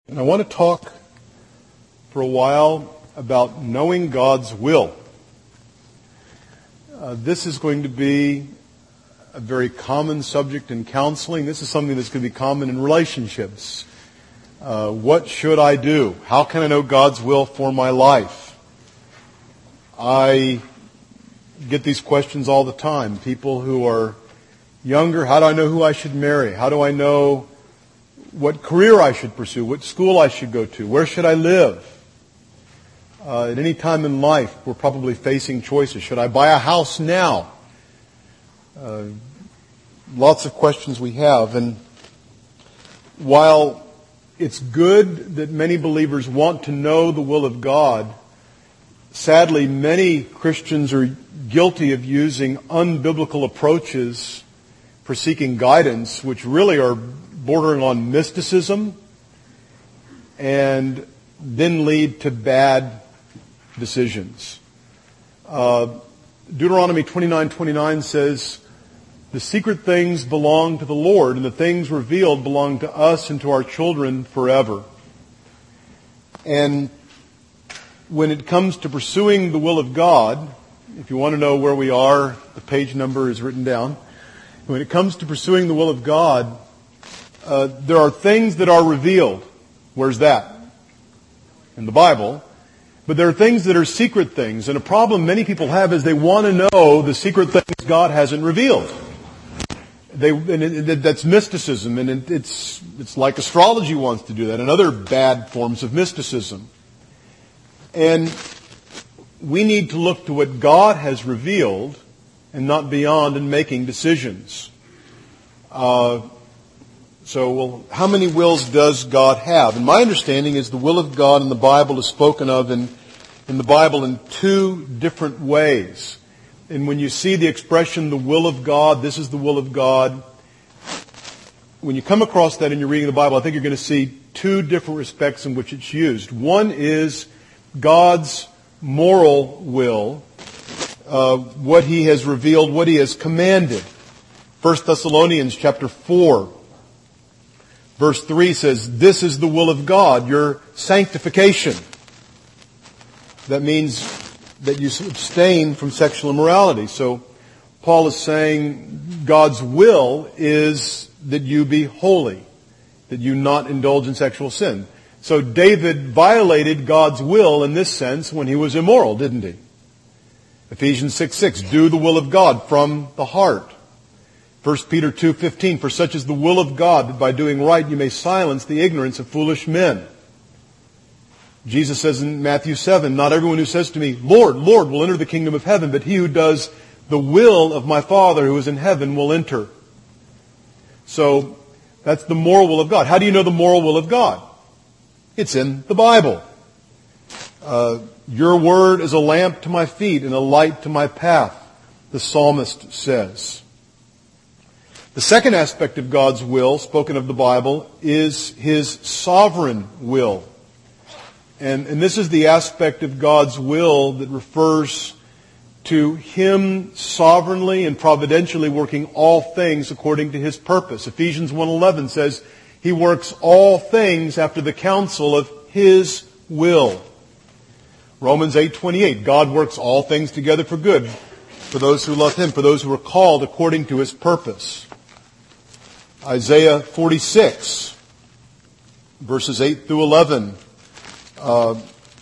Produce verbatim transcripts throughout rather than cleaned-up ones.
And I want to talk for a while about knowing God's will. Uh, this is going to be a very common subject in counseling. This is something that's going to be common in relationships. Uh, what should I do? How can I know God's will for my life? I get these questions all the time. People who are younger, how do I know who I should marry? How do I know what career I should pursue? What school I should go to? Where should I live? Uh, at any time in life, we're probably facing choices. Should I buy a house now? Uh, lots of questions we have. And while it's good that many believers want to know the will of God, sadly, many Christians are guilty of using unbiblical approaches for seeking guidance, which really are bordering on mysticism and then lead to bad decisions. Uh, Deuteronomy twenty-nine twenty-nine says, "The secret things belong to the Lord, and the things revealed belong to us and to our children forever." And when it comes to pursuing the will of God, if you want to know where we are, the page number is written down. When it comes to pursuing the will of God, uh, there are things that are revealed. Where's that? In the Bible. But there are things that are secret things. And a problem many people have is they want to know the secret things God hasn't revealed. They, and it, that's mysticism. And it, it's, it's like astrology wants to do that and other bad forms of mysticism. And we need to look to what God has revealed and not beyond in making decisions. Uh, so, well, how many wills does God have? And my understanding is the will of God in the Bible is spoken of in, in the Bible in two different ways. And when you see the expression, the will of God, this is the will of God, when you come across that and you're reading the Bible, I think you're going to see two different respects in which it's used. One is God's moral will, uh, what He has revealed, what He has commanded. First Thessalonians chapter four, verse three says, "This is the will of God, your sanctification." That means that you abstain from sexual immorality. So Paul is saying God's will is that you be holy, that you not indulge in sexual sin. So David violated God's will in this sense when he was immoral, didn't he? Ephesians six six, "Do the will of God from the heart." First Peter two fifteen, "For such is the will of God, that by doing right you may silence the ignorance of foolish men." Jesus says in Matthew seven, "Not everyone who says to me, 'Lord, Lord,' will enter the kingdom of heaven, but he who does the will of my Father who is in heaven will enter." So that's the moral will of God. How do you know the moral will of God? It's in the Bible. Uh, your word is a lamp to my feet and a light to my path, the psalmist says. The second aspect of God's will, spoken of the Bible, is His sovereign will. And, and this is the aspect of God's will that refers to Him sovereignly and providentially working all things according to His purpose. Ephesians one eleven says, He works all things after the counsel of His will. Romans eight twenty-eight, God works all things together for good for those who love Him, for those who are called according to His purpose. Isaiah forty-six, verses eight through eleven. Uh,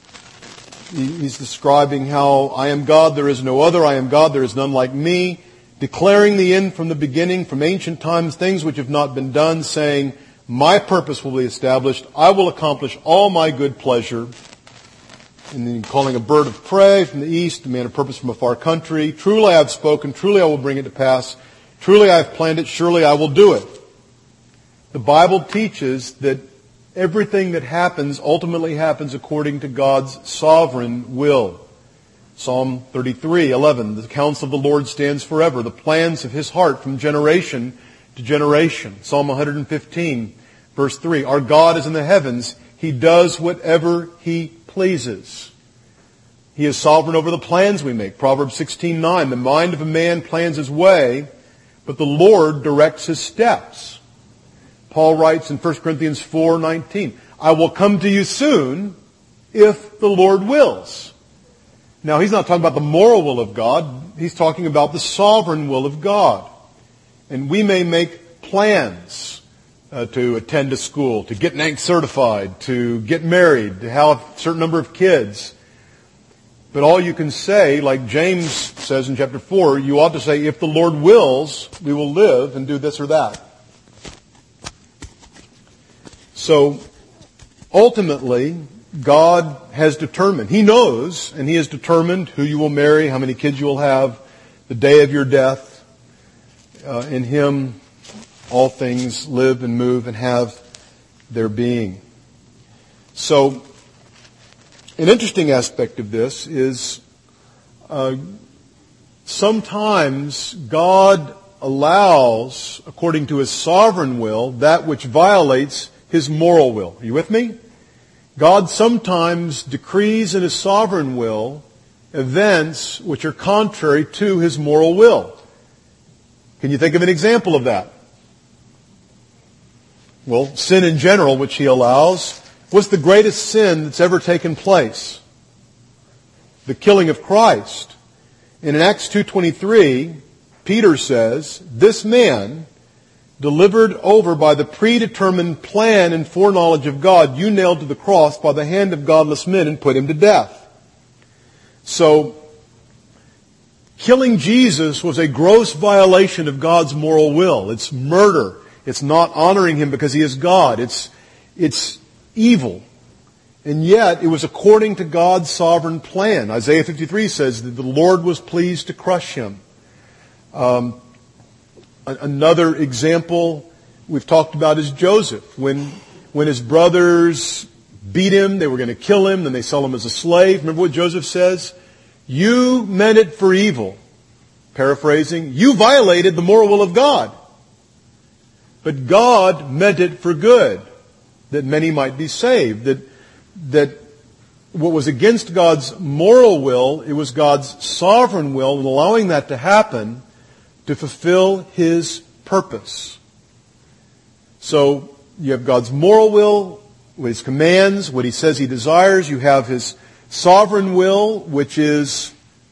he's describing how I am God, there is no other. I am God, there is none like me. Declaring the end from the beginning, from ancient times, things which have not been done, saying, my purpose will be established. I will accomplish all my good pleasure. And then calling a bird of prey from the east, a man of purpose from a far country. Truly I have spoken. Truly I will bring it to pass. Truly I have planned it. Surely I will do it. The Bible teaches that everything that happens ultimately happens according to God's sovereign will. Psalm thirty-three eleven, the counsel of the Lord stands forever, the plans of His heart from generation to generation. Psalm one fifteen, verse three, our God is in the heavens. He does whatever He pleases. He is sovereign over the plans we make. Proverbs sixteen nine, the mind of a man plans his way, but the Lord directs his steps. Paul writes in First Corinthians four nineteen, I will come to you soon if the Lord wills. Now, he's not talking about the moral will of God. He's talking about the sovereign will of God. And we may make plans uh, to attend a school, to get NANC certified, to get married, to have a certain number of kids. But all you can say, like James says in chapter four, you ought to say, if the Lord wills, we will live and do this or that. So, ultimately, God has determined. He knows, and He has determined who you will marry, how many kids you will have, the day of your death. Uh, in Him, all things live and move and have their being. So, an interesting aspect of this is uh, sometimes God allows, according to His sovereign will, that which violates His moral will. Are you with me? God sometimes decrees in His sovereign will events which are contrary to His moral will. Can you think of an example of that? Well, sin in general, which He allows. What's the greatest sin that's ever taken place? The killing of Christ. And in Acts two twenty-three, Peter says, this man, delivered over by the predetermined plan and foreknowledge of God, you nailed to the cross by the hand of godless men and put Him to death. So, killing Jesus was a gross violation of God's moral will. It's murder. It's not honoring Him because He is God. It's, it's evil. And yet, it was according to God's sovereign plan. Isaiah fifty-three says that the Lord was pleased to crush Him. Um, another example we've talked about is Joseph. When, when his brothers beat him, they were going to kill him, then they sell him as a slave. Remember what Joseph says? You meant it for evil. Paraphrasing, you violated the moral will of God. But God meant it for good, that many might be saved. That, that what was against God's moral will, it was God's sovereign will, and allowing that to happen to fulfill His purpose. So, you have God's moral will, His commands, what He says He desires. You have His sovereign will, which is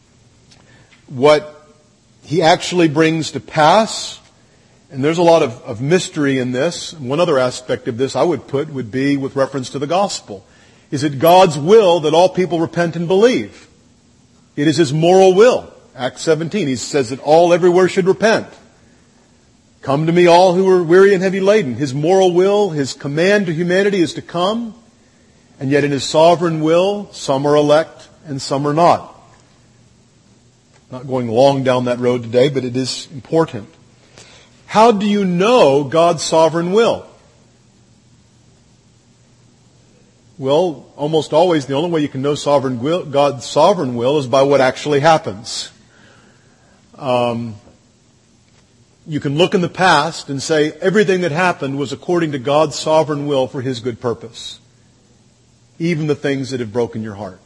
what He actually brings to pass. And there's a lot of, of mystery in this. One other aspect of this I would put would be with reference to the gospel. Is it God's will that all people repent and believe? It is His moral will. Acts seventeen, He says that all everywhere should repent. Come to me all who are weary and heavy laden. His moral will, His command to humanity is to come. And yet in His sovereign will, some are elect and some are not. Not going long down that road today, but it is important. How do you know God's sovereign will? Well, almost always the only way you can know sovereign will, God's sovereign will is by what actually happens. Um, you can look in the past and say everything that happened was according to God's sovereign will for His good purpose. Even the things that have broken your heart.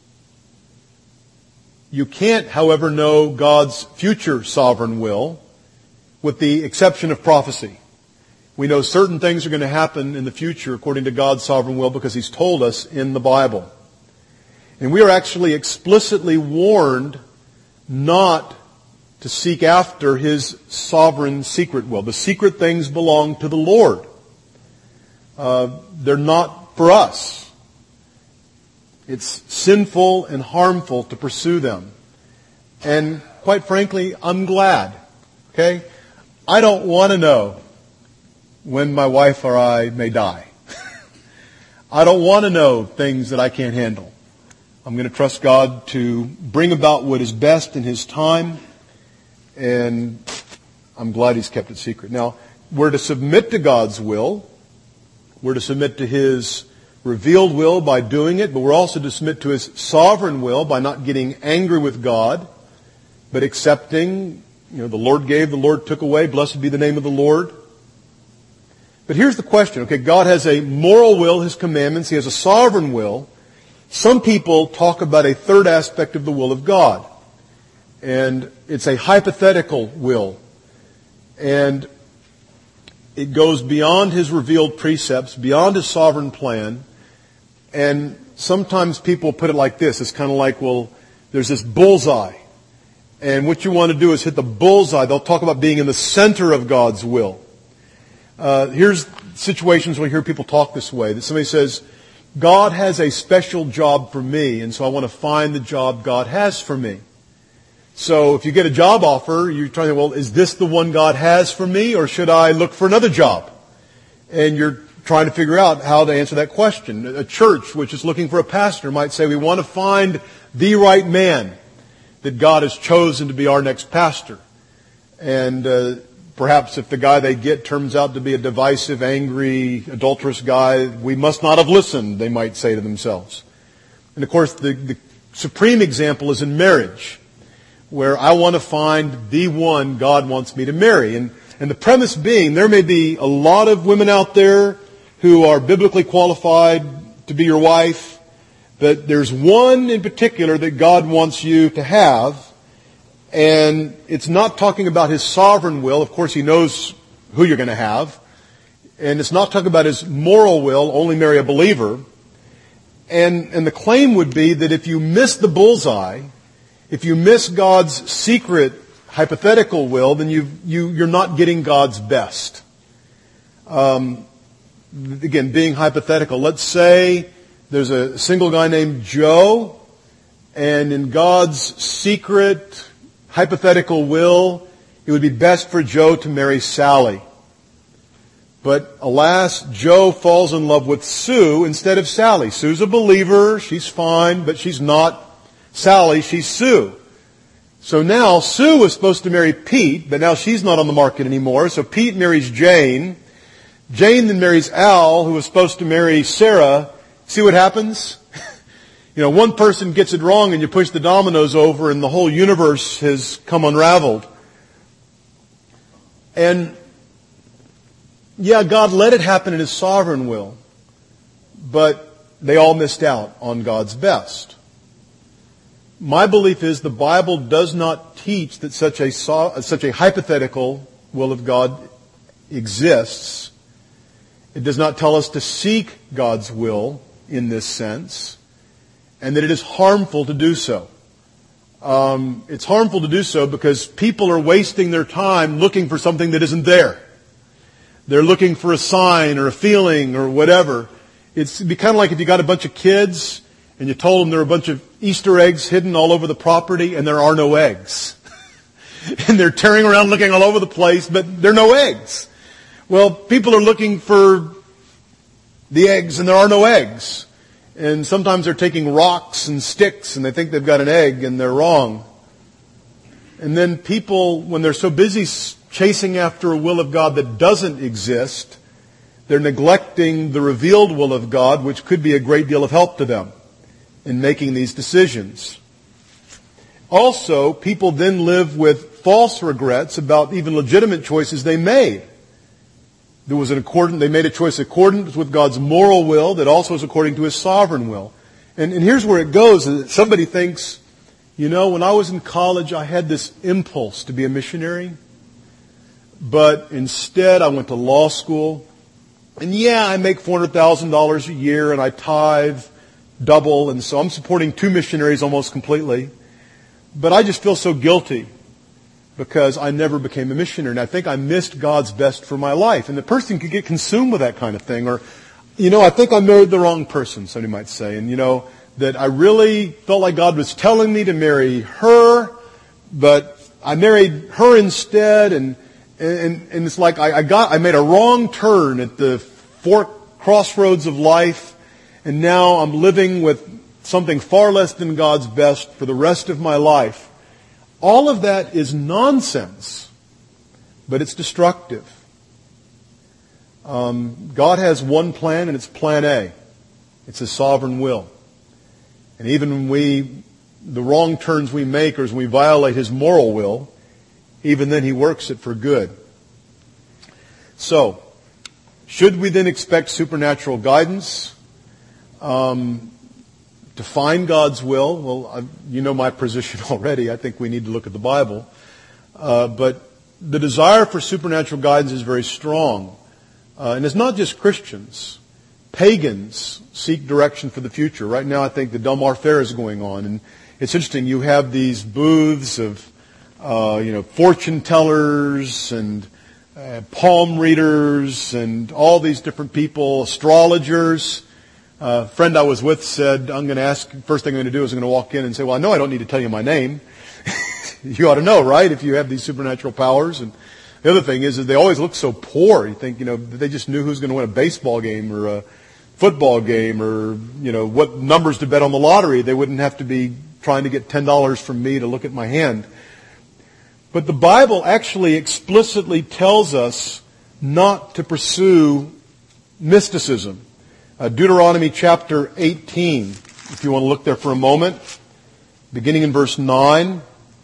You can't, however, know God's future sovereign will with the exception of prophecy. We know certain things are going to happen in the future according to God's sovereign will because He's told us in the Bible. And we are actually explicitly warned not to seek after His sovereign secret will. The secret things belong to the Lord. Uh, they're not for us. It's sinful and harmful to pursue them. And quite frankly, I'm glad. Okay? I don't want to know when my wife or I may die. I don't want to know things that I can't handle. I'm going to trust God to bring about what is best in His time, and I'm glad He's kept it secret. Now, we're to submit to God's will. We're to submit to His revealed will by doing it, but we're also to submit to His sovereign will by not getting angry with God, but accepting. You know, the Lord gave, the Lord took away. Blessed be the name of the Lord. But here's the question. Okay, God has a moral will, His commandments. He has a sovereign will. Some people talk about a third aspect of the will of God. And it's a hypothetical will. And It goes beyond His revealed precepts, beyond His sovereign plan. And sometimes people put it like this. It's kind of like, well, there's this bullseye. And what you want to do is hit the bullseye. They'll talk about being in the center of God's will. Uh, here's situations where we hear people talk this way. That somebody says, God has a special job for me, and so I want to find the job God has for me. So if you get a job offer, you're trying to, well, is this the one God has for me, or should I look for another job? And you're trying to figure out how to answer that question. A church which is looking for a pastor might say, we want to find the right man that God has chosen to be our next pastor. And uh, perhaps if the guy they get turns out to be a divisive, angry, adulterous guy, we must not have listened, they might say to themselves. And of course, the, the supreme example is in marriage, where I want to find the one God wants me to marry. And, and the premise being, there may be a lot of women out there who are biblically qualified to be your wife, but there's one in particular that God wants you to have, and it's not talking about His sovereign will. Of course, He knows who you're going to have. And it's not talking about His moral will, only marry a believer. And, and the claim would be that if you miss the bullseye, if you miss God's secret hypothetical will, then you, you, you're not getting God's best. Um, again, being hypothetical, let's say there's a single guy named Joe, and in God's secret hypothetical will, it would be best for Joe to marry Sally. But alas, Joe falls in love with Sue instead of Sally. Sue's a believer, she's fine, but she's not Sally, she's Sue. So now Sue was supposed to marry Pete, but now she's not on the market anymore. So Pete marries Jane. Jane then marries Al, who was supposed to marry Sarah. See what happens? You know, one person gets it wrong and you push the dominoes over and the whole universe has come unraveled. And yeah, God let it happen in His sovereign will, but they all missed out on God's best. My belief is the Bible does not teach that such a such a hypothetical will of God exists. It does not tell us to seek God's will in this sense, and that it is harmful to do so. Um, it's harmful to do so because people are wasting their time looking for something that isn't there. They're looking for a sign or a feeling or whatever. It's it'd be kind of like if you got a bunch of kids and you told them there are a bunch of Easter eggs hidden all over the property and there are no eggs. And they're tearing around looking all over the place, but there are no eggs. Well, people are looking for the eggs and there are no eggs. And sometimes they're taking rocks and sticks and they think they've got an egg and they're wrong. And then people, when they're so busy chasing after a will of God that doesn't exist, they're neglecting the revealed will of God, which could be a great deal of help to them in making these decisions. Also, people then live with false regrets about even legitimate choices they made. There was an accordant, they made a choice accordant with God's moral will that also is according to His sovereign will. And, and here's where it goes. Somebody thinks, you know, when I was in college, I had this impulse to be a missionary. But instead, I went to law school. And yeah, I make four hundred thousand dollars a year and I tithe double. And so I'm supporting two missionaries almost completely. But I just feel so guilty because I never became a missionary. And I think I missed God's best for my life. And the person could get consumed with that kind of thing. Or, you know, I think I married the wrong person, somebody might say. And, you know, that I really felt like God was telling me to marry her, but I married her instead. And and, and it's like I, I got I made a wrong turn at the fork crossroads of life. And now I'm living with something far less than God's best for the rest of my life. All of that is nonsense, but it's destructive. Um, God has one plan, and it's plan A. It's His sovereign will. And even when we, the wrong turns we make, or as we violate His moral will, even then He works it for good. So, should we then expect supernatural guidance? Um, To find God's will, well, I, you know my position already. I think we need to look at the Bible. Uh, but the desire for supernatural guidance is very strong. Uh, and it's not just Christians. Pagans seek direction for the future. Right now I think the Del Mar Fair is going on. And it's interesting. You have these booths of, uh, you know, fortune tellers and uh, palm readers and all these different people, astrologers. Uh, a friend I was with said, I'm going to ask, first thing I'm going to do is I'm going to walk in and say, well, I know I don't need to tell you my name. You ought to know, right, if you have these supernatural powers. And the other thing is, is they always look so poor. You think, you know, they just knew who's going to win a baseball game or a football game or, you know, what numbers to bet on the lottery. They wouldn't have to be trying to get ten dollars from me to look at my hand. But the Bible actually explicitly tells us not to pursue mysticism. Uh, Deuteronomy chapter eighteen, if you want to look there for a moment, beginning in verse nine.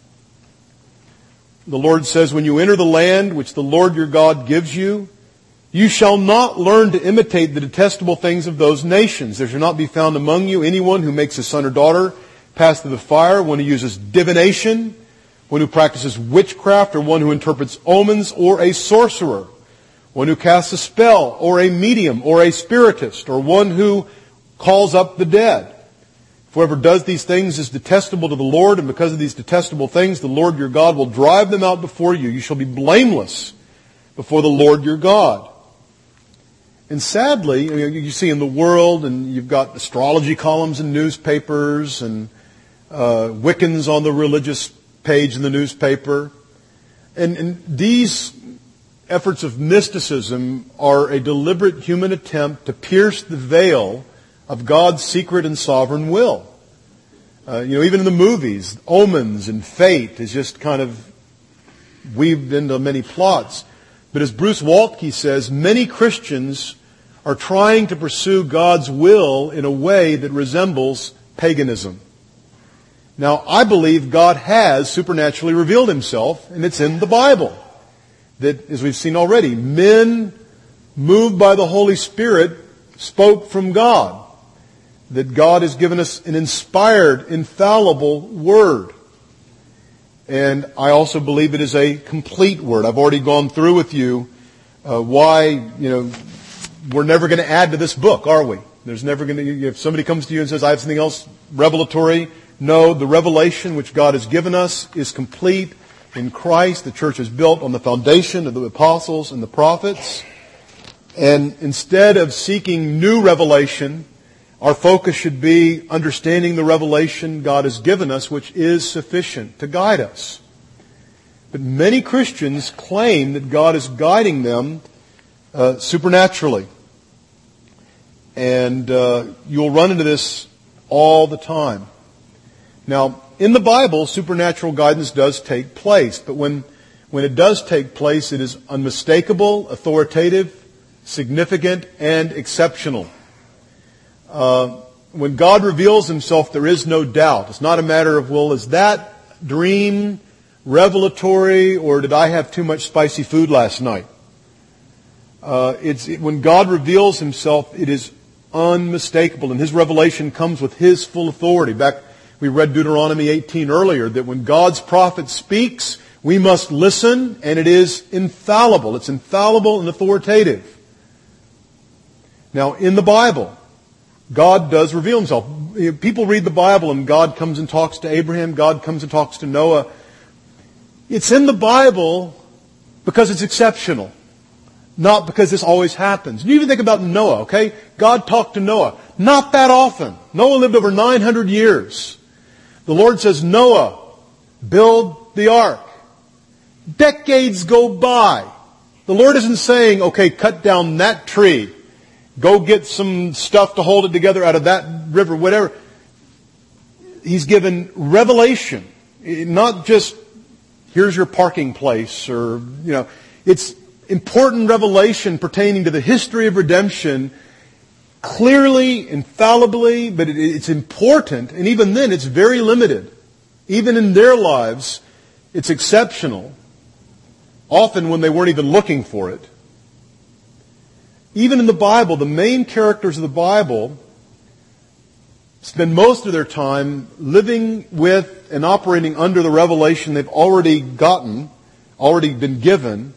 The Lord says, when you enter the land which the Lord your God gives you, you shall not learn to imitate the detestable things of those nations. There shall not be found among you anyone who makes his son or daughter pass through the fire, one who uses divination, one who practices witchcraft, or one who interprets omens, or a sorcerer, one who casts a spell, or a medium, or a spiritist, or one who calls up the dead. Whoever does these things is detestable to the Lord, and because of these detestable things, the Lord your God will drive them out before you. You shall be blameless before the Lord your God. And sadly, you see in the world, and you've got astrology columns in newspapers, and uh, Wiccans on the religious page in the newspaper. And, and these efforts of mysticism are a deliberate human attempt to pierce the veil of God's secret and sovereign will. Uh, you know, even in the movies, omens and fate is just kind of weaved into many plots. But as Bruce Waltke says, many Christians are trying to pursue God's will in a way that resembles paganism. Now, I believe God has supernaturally revealed Himself, and it's in the Bible. That, as we've seen already, men moved by the Holy Spirit spoke from God. That God has given us an inspired, infallible Word. And I also believe it is a complete Word. I've already gone through with you uh, why, you know, we're never going to add to this book, are we? There's never going to, if somebody comes to you and says, I have something else revelatory, no, the revelation which God has given us is complete in Christ. The church is built on the foundation of the apostles and the prophets. And instead of seeking new revelation, our focus should be understanding the revelation God has given us, which is sufficient to guide us. But many Christians claim that God is guiding them uh, supernaturally. And uh, you'll run into this all the time. Now, in the Bible, supernatural guidance does take place. But when, when it does take place, it is unmistakable, authoritative, significant, and exceptional. Uh, when God reveals Himself, there is no doubt. It's not a matter of, well, is that dream revelatory, or did I have too much spicy food last night? Uh, it's it, when God reveals Himself, it is unmistakable, and His revelation comes with His full authority. Back, we read Deuteronomy eighteen earlier, that when God's prophet speaks, we must listen, and it is infallible. It's infallible and authoritative. Now, in the Bible, God does reveal Himself. People read the Bible and God comes and talks to Abraham. God comes and talks to Noah. It's in the Bible because it's exceptional. Not because this always happens. You even think about Noah, okay? God talked to Noah. Not that often. Noah lived over nine hundred years. The Lord says, Noah, build the ark. Decades go by. The Lord isn't saying, okay, cut down that tree. Go get some stuff to hold it together out of that river, whatever. He's given revelation. Not just, here's your parking place, or, you know, it's important revelation pertaining to the history of redemption, clearly, infallibly, but it, it's important, and even then it's very limited. Even in their lives, it's exceptional. Often when they weren't even looking for it. Even in the Bible, the main characters of the Bible spend most of their time living with and operating under the revelation they've already gotten, already been given,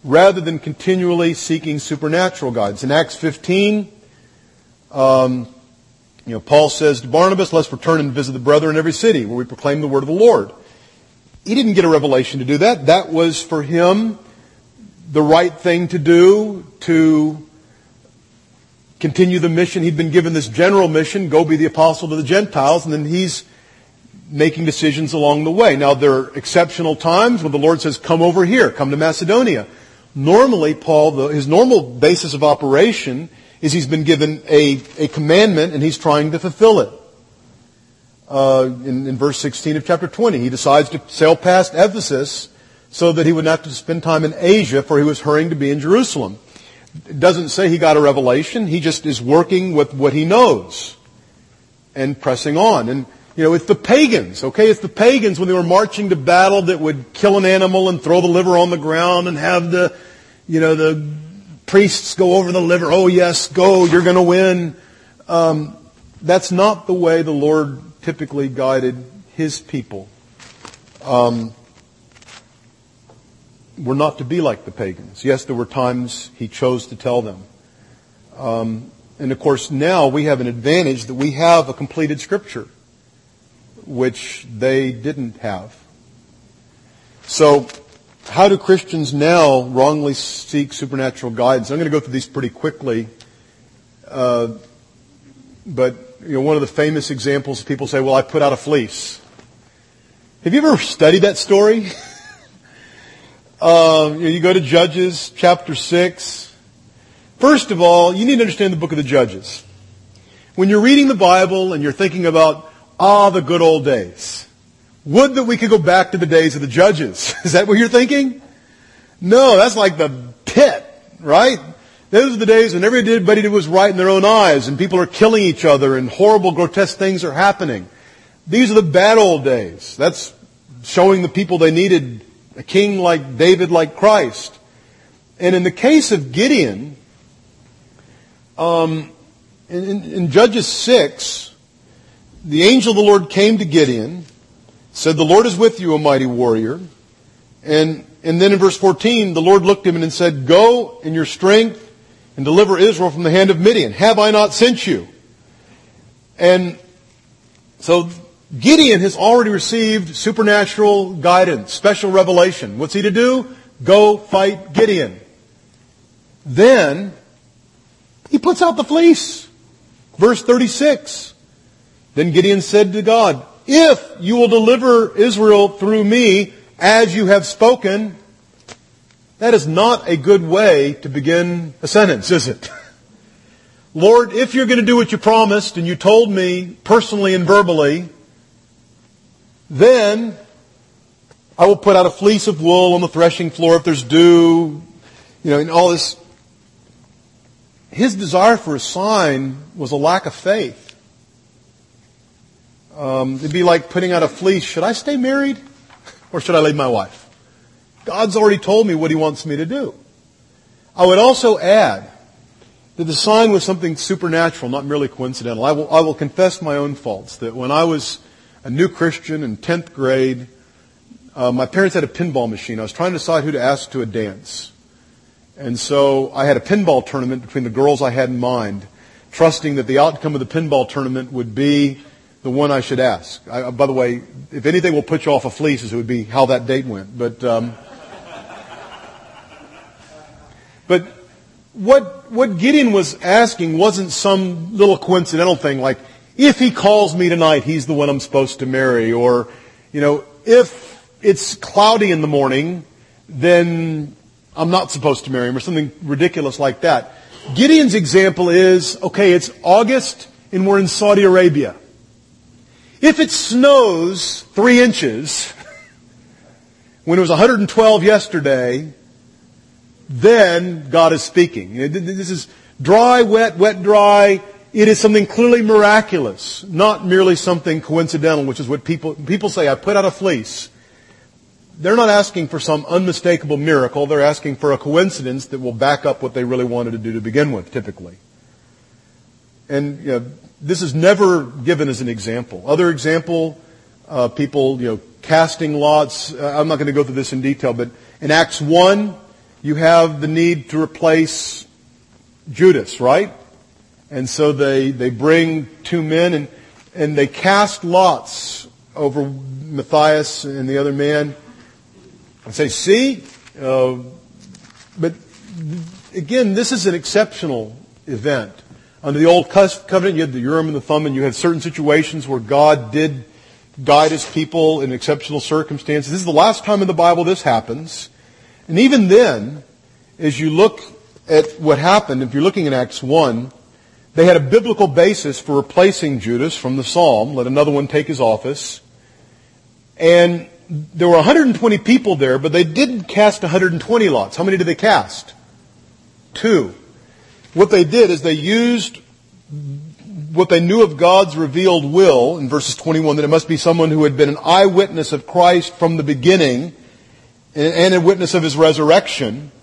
rather than continually seeking supernatural guidance. In Acts fifteen, um, you know, Paul says to Barnabas, let's return and visit the brethren in every city where we proclaim the word of the Lord. He didn't get a revelation to do that. That was for him the right thing to do to continue the mission. He'd been given this general mission, go be the apostle to the Gentiles, and then he's making decisions along the way. Now, there are exceptional times when the Lord says, come over here, come to Macedonia. Normally, Paul, the, his normal basis of operation is he's been given a, a commandment and he's trying to fulfill it. Uh, in, in verse sixteen of chapter twenty, he decides to sail past Ephesus so that he wouldn't have to spend time in Asia, for he was hurrying to be in Jerusalem. It doesn't say he got a revelation. He just is working with what he knows and pressing on. And, you know, it's the pagans, okay? It's the pagans when they were marching to battle that would kill an animal and throw the liver on the ground and have the, you know, the priests go over the liver. Oh, yes, go, you're going to win. Um, that's not the way the Lord typically guided His people. Um, we're not to be like the pagans. Yes, there were times He chose to tell them. Um, and of course, now we have an advantage that we have a completed Scripture, which they didn't have. So, how do Christians now wrongly seek supernatural guidance? I'm going to go through these pretty quickly. Uh, but, you know, one of the famous examples, people say, well, I put out a fleece. Have you ever studied that story? uh, you know, you go to Judges chapter six. First of all, you need to understand the book of the Judges. When you're reading the Bible and you're thinking about, ah, the good old days. Would that we could go back to the days of the judges. Is that what you're thinking? No, that's like the pit, right? Those are the days when everybody was right in their own eyes and people are killing each other and horrible, grotesque things are happening. These are the bad old days. That's showing the people they needed a king like David, like Christ. And in the case of Gideon, um, in, in, in Judges six, the angel of the Lord came to Gideon, said, the Lord is with you, O mighty warrior. And, and then in verse fourteen, the Lord looked at him and said, go in your strength and deliver Israel from the hand of Midian. Have I not sent you? And so Gideon has already received supernatural guidance, special revelation. What's he to do? Go fight Gideon. Then he puts out the fleece. Verse thirty-six. Then Gideon said to God, if you will deliver Israel through me as you have spoken, that is not a good way to begin a sentence, is it? Lord, if you're going to do what you promised and you told me personally and verbally, then I will put out a fleece of wool on the threshing floor if there's dew, you know, and all this. His desire for a sign was a lack of faith. Um, it'd be like putting out a fleece. Should I stay married or should I leave my wife? God's already told me what He wants me to do. I would also add that the sign was something supernatural, not merely coincidental. I will, I will confess my own faults. That when I was a new Christian in tenth grade, uh, my parents had a pinball machine. I was trying to decide who to ask to a dance. And so I had a pinball tournament between the girls I had in mind, trusting that the outcome of the pinball tournament would be the one I should ask. I, by the way, if anything will put you off of fleeces, it would be how that date went. But um, but what what Gideon was asking wasn't some little coincidental thing like, if he calls me tonight, he's the one I'm supposed to marry. Or, you know, if it's cloudy in the morning, then I'm not supposed to marry him, or something ridiculous like that. Gideon's example is, okay, it's August and we're in Saudi Arabia. If it snows three inches, when it was one hundred twelve yesterday, then God is speaking. This is dry, wet, wet, dry. It is something clearly miraculous, not merely something coincidental, which is what people, people say, I put out a fleece. They're not asking for some unmistakable miracle. They're asking for a coincidence that will back up what they really wanted to do to begin with, typically. And, you know, this is never given as an example. Other example, uh, people, you know, casting lots. Uh, I'm not going to go through this in detail, but in Acts one, you have the need to replace Judas, right? And so they, they bring two men and, and they cast lots over Matthias and the other man and say, see, uh, but again, this is an exceptional event. Under the Old Covenant, you had the Urim and the Thummim. You had certain situations where God did guide His people in exceptional circumstances. This is the last time in the Bible this happens. And even then, as you look at what happened, if you're looking at Acts one, they had a biblical basis for replacing Judas from the psalm, let another one take his office. And there were one hundred twenty people there, but they didn't cast one hundred twenty lots. How many did they cast? Two. What they did is they used what they knew of God's revealed will in verses twenty-one, that it must be someone who had been an eyewitness of Christ from the beginning and a witness of His resurrection,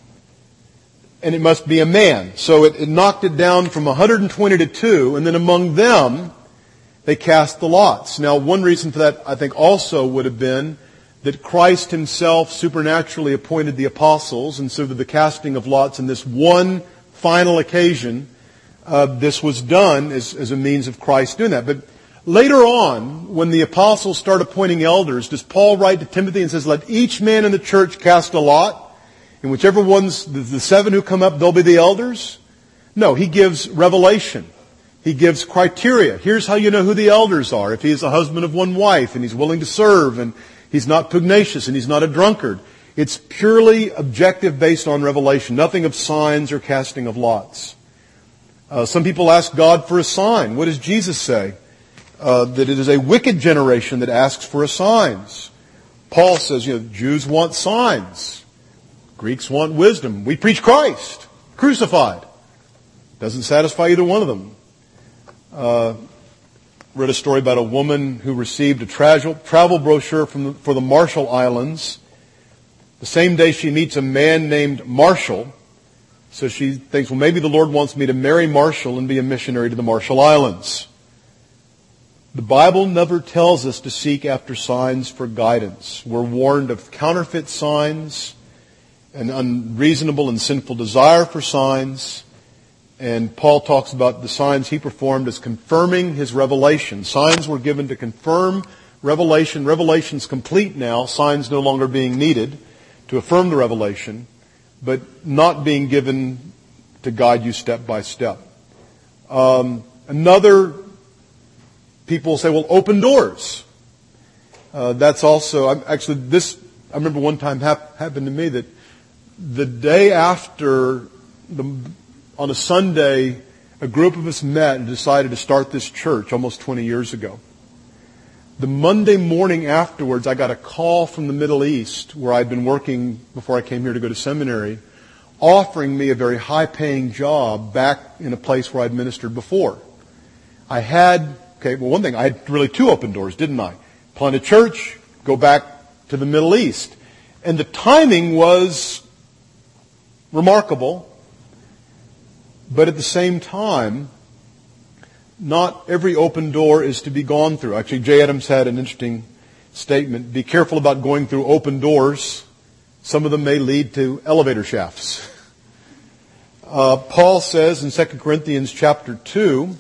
and it must be a man. So it, it knocked it down from one hundred twenty to two, and then among them they cast the lots. Now, one reason for that, I think, also would have been that Christ Himself supernaturally appointed the apostles, and so that the casting of lots in this one final occasion, uh, this was done as, as a means of Christ doing that. But later on, when the apostles start appointing elders, does Paul write to Timothy and says, let each man in the church cast a lot, and whichever ones, the, the seven who come up, they'll be the elders? No, he gives revelation. He gives criteria. Here's how you know who the elders are. If he is a husband of one wife, and he's willing to serve, and he's not pugnacious, and he's not a drunkard. It's purely objective based on revelation. Nothing of signs or casting of lots. Uh, some people ask God for a sign. What does Jesus say? Uh, that it is a wicked generation that asks for a signs. Paul says, you know, Jews want signs. Greeks want wisdom. We preach Christ, crucified. Doesn't satisfy either one of them. Uh, read a story about a woman who received a travel, travel brochure from the, for the Marshall Islands. The same day she meets a man named Marshall. So she thinks, well, maybe the Lord wants me to marry Marshall and be a missionary to the Marshall Islands. The Bible never tells us to seek after signs for guidance. We're warned of counterfeit signs, an unreasonable and sinful desire for signs. And Paul talks about the signs he performed as confirming his revelation. Signs were given to confirm revelation. Revelation's complete now. Signs no longer being needed to affirm the revelation, but not being given to guide you step by step. Um, another, people say, well, open doors. Uh, that's also, I'm, actually, this, I remember one time hap, happened to me that the day after, the, on a Sunday, a group of us met and decided to start this church almost twenty years ago. The Monday morning afterwards, I got a call from the Middle East, where I'd been working before I came here to go to seminary, offering me a very high-paying job back in a place where I'd ministered before. I had, okay, well, one thing, I had really two open doors, didn't I? Plant a church, go back to the Middle East. And the timing was remarkable, but at the same time, not every open door is to be gone through. Actually, Jay Adams had an interesting statement. Be careful about going through open doors. Some of them may lead to elevator shafts. Uh, Paul says in Second Corinthians chapter two,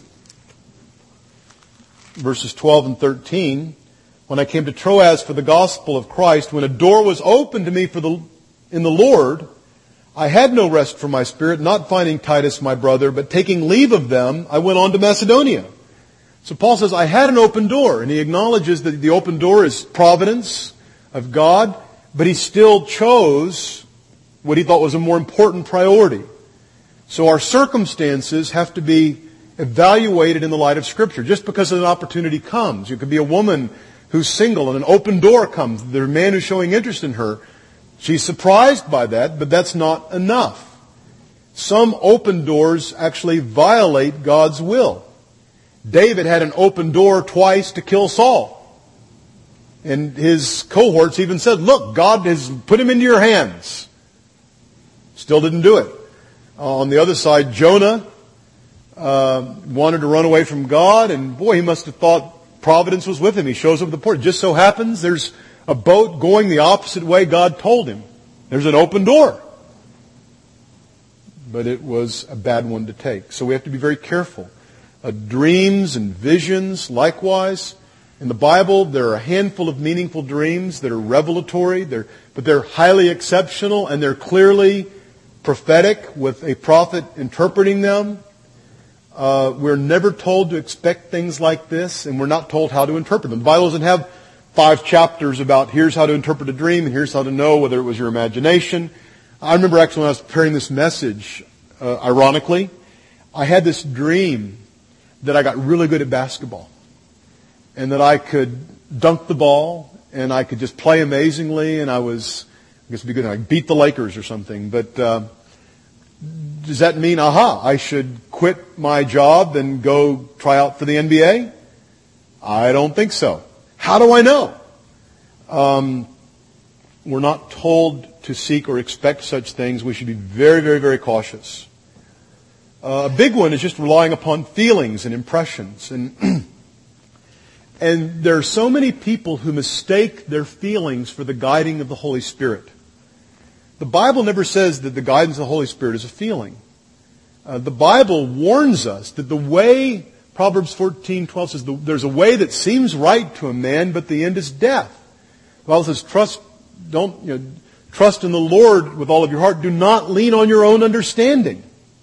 verses twelve and thirteen, when I came to Troas for the gospel of Christ, when a door was opened to me for the in the Lord, I had no rest for my spirit, not finding Titus my brother, but taking leave of them, I went on to Macedonia. So Paul says, I had an open door, and he acknowledges that the open door is providence of God, but he still chose what he thought was a more important priority. So our circumstances have to be evaluated in the light of Scripture. Just because an opportunity comes, it could be a woman who's single and an open door comes, there's a man who's showing interest in her. She's surprised by that, but that's not enough. Some open doors actually violate God's will. David had an open door twice to kill Saul. And his cohorts even said, look, God has put him into your hands. Still didn't do it. Uh, on the other side, Jonah uh, wanted to run away from God, and boy, he must have thought providence was with him. He shows up at the port. It just so happens there's a boat going the opposite way God told him. There's an open door. but it was a bad one to take. So we have to be very careful. Uh, dreams and visions, likewise. In the Bible, there are a handful of meaningful dreams that are revelatory, they're, but they're highly exceptional, and they're clearly prophetic with a prophet interpreting them. Uh, we're never told to expect things like this, and we're not told how to interpret them. The Bible doesn't have five chapters about here's how to interpret a dream and here's how to know whether it was your imagination. I remember actually when I was preparing this message, uh, ironically, I had this dream that I got really good at basketball and that I could dunk the ball and I could just play amazingly, and I was, I guess it'd be good, I could beat the Lakers or something. But uh, does that mean, aha, I should quit my job and go try out for the N B A? I don't think so. How do I know? Um, we're not told to seek or expect such things. We should be very, very, very cautious. Uh, a big one is just relying upon feelings and impressions. And, and there are so many people who mistake their feelings for the guiding of the Holy Spirit. The Bible never says that the guidance of the Holy Spirit is a feeling. Uh, the Bible warns us that the way, Proverbs fourteen twelve says, there's a way that seems right to a man, but the end is death. The Bible says, trust, don't, you know, trust in the Lord with all of your heart. Do not lean on your own understanding.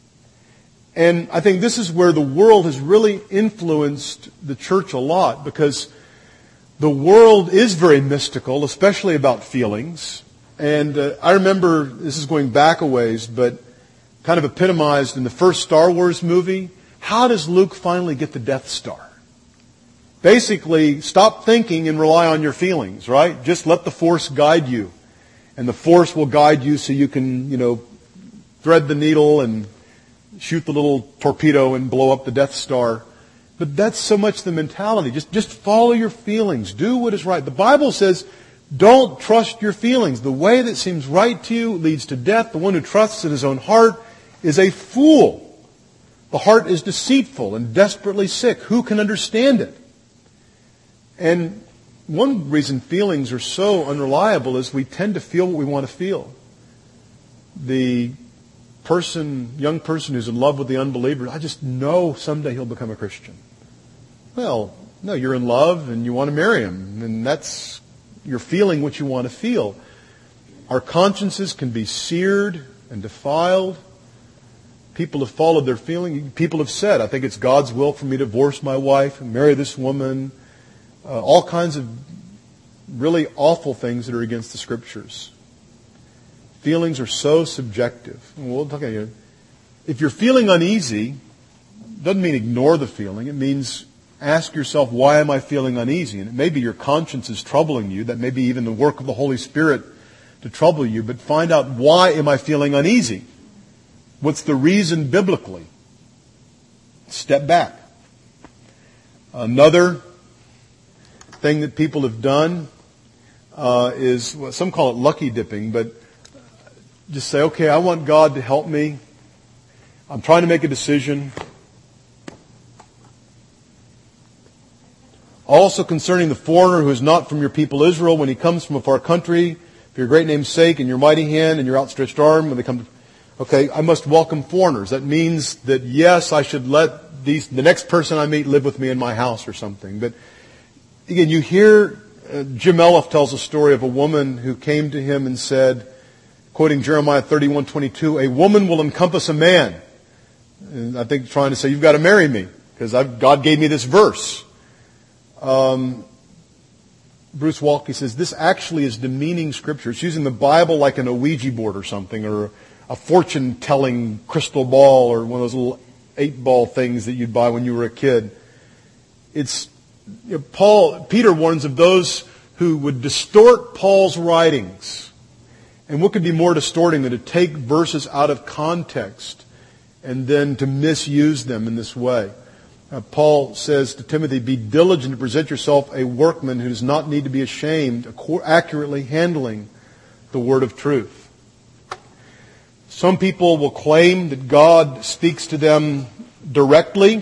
And I think this is where the world has really influenced the church a lot, because the world is very mystical, especially about feelings. And uh, I remember, this is going back a ways, but kind of epitomized in the first Star Wars movie. How does Luke finally get the Death Star? Basically, stop thinking and rely on your feelings, right? Just let the Force guide you. And the Force will guide you so you can, you know, thread the needle and shoot the little torpedo and blow up the Death Star. But that's so much the mentality. Just, just follow your feelings. Do what is right. The Bible says, don't trust your feelings. The way that seems right to you leads to death. The one who trusts in his own heart is a fool. The heart is deceitful and desperately sick. Who can understand it? And one reason feelings are so unreliable is we tend to feel what we want to feel. The person, young person who's in love with the unbeliever, I just know someday he'll become a Christian. Well, no, you're in love and you want to marry him, and that's, you're feeling what you want to feel. Our consciences can be seared and defiled. People have followed their feeling. People have said, I think it's God's will for me to divorce my wife and marry this woman. Uh, all kinds of really awful things that are against the Scriptures. Feelings are so subjective. We'll talk about it. If you're feeling uneasy, it doesn't mean ignore the feeling. It means ask yourself, why am I feeling uneasy? And it may be your conscience is troubling you. That may be even the work of the Holy Spirit to trouble you. But find out, why am I feeling uneasy? What's the reason biblically? Step back. Another thing that people have done uh, is, well, some call it lucky dipping, but just say, okay, I want God to help me. I'm trying to make a decision. Also concerning the foreigner who is not from your people Israel, when he comes from a far country, for your great name's sake, and your mighty hand and your outstretched arm, when they come to, okay, I must welcome foreigners. That means that, yes, I should let these, the next person I meet live with me in my house or something. But again, you hear, uh, Jim Elliff tells a story of a woman who came to him and said, quoting Jeremiah thirty-one twenty-two, a woman will encompass a man. And I think trying to say, you've got to marry me, because God gave me this verse. Um, Bruce Waltke says, this actually is demeaning Scripture. It's using the Bible like an Ouija board or something, or a fortune-telling crystal ball, or one of those little eight-ball things that you'd buy when you were a kid. It's, you know, Paul, Peter warns of those who would distort Paul's writings. And what could be more distorting than to take verses out of context and then to misuse them in this way? Uh, Paul says to Timothy, be diligent to present yourself a workman who does not need to be ashamed, accurately handling the word of truth. Some people will claim that God speaks to them directly.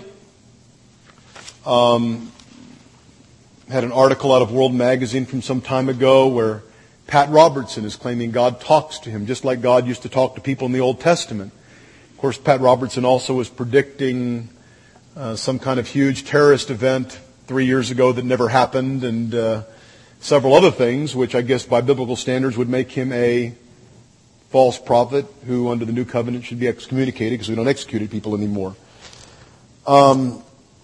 Um, had an article out of World Magazine from some time ago where Pat Robertson is claiming God talks to him just like God used to talk to people in the Old Testament. Of course, Pat Robertson also was predicting uh, some kind of huge terrorist event three years ago that never happened, and uh, several other things, which I guess by biblical standards would make him a false prophet who under the new covenant should be excommunicated because we don't execute people anymore. Um,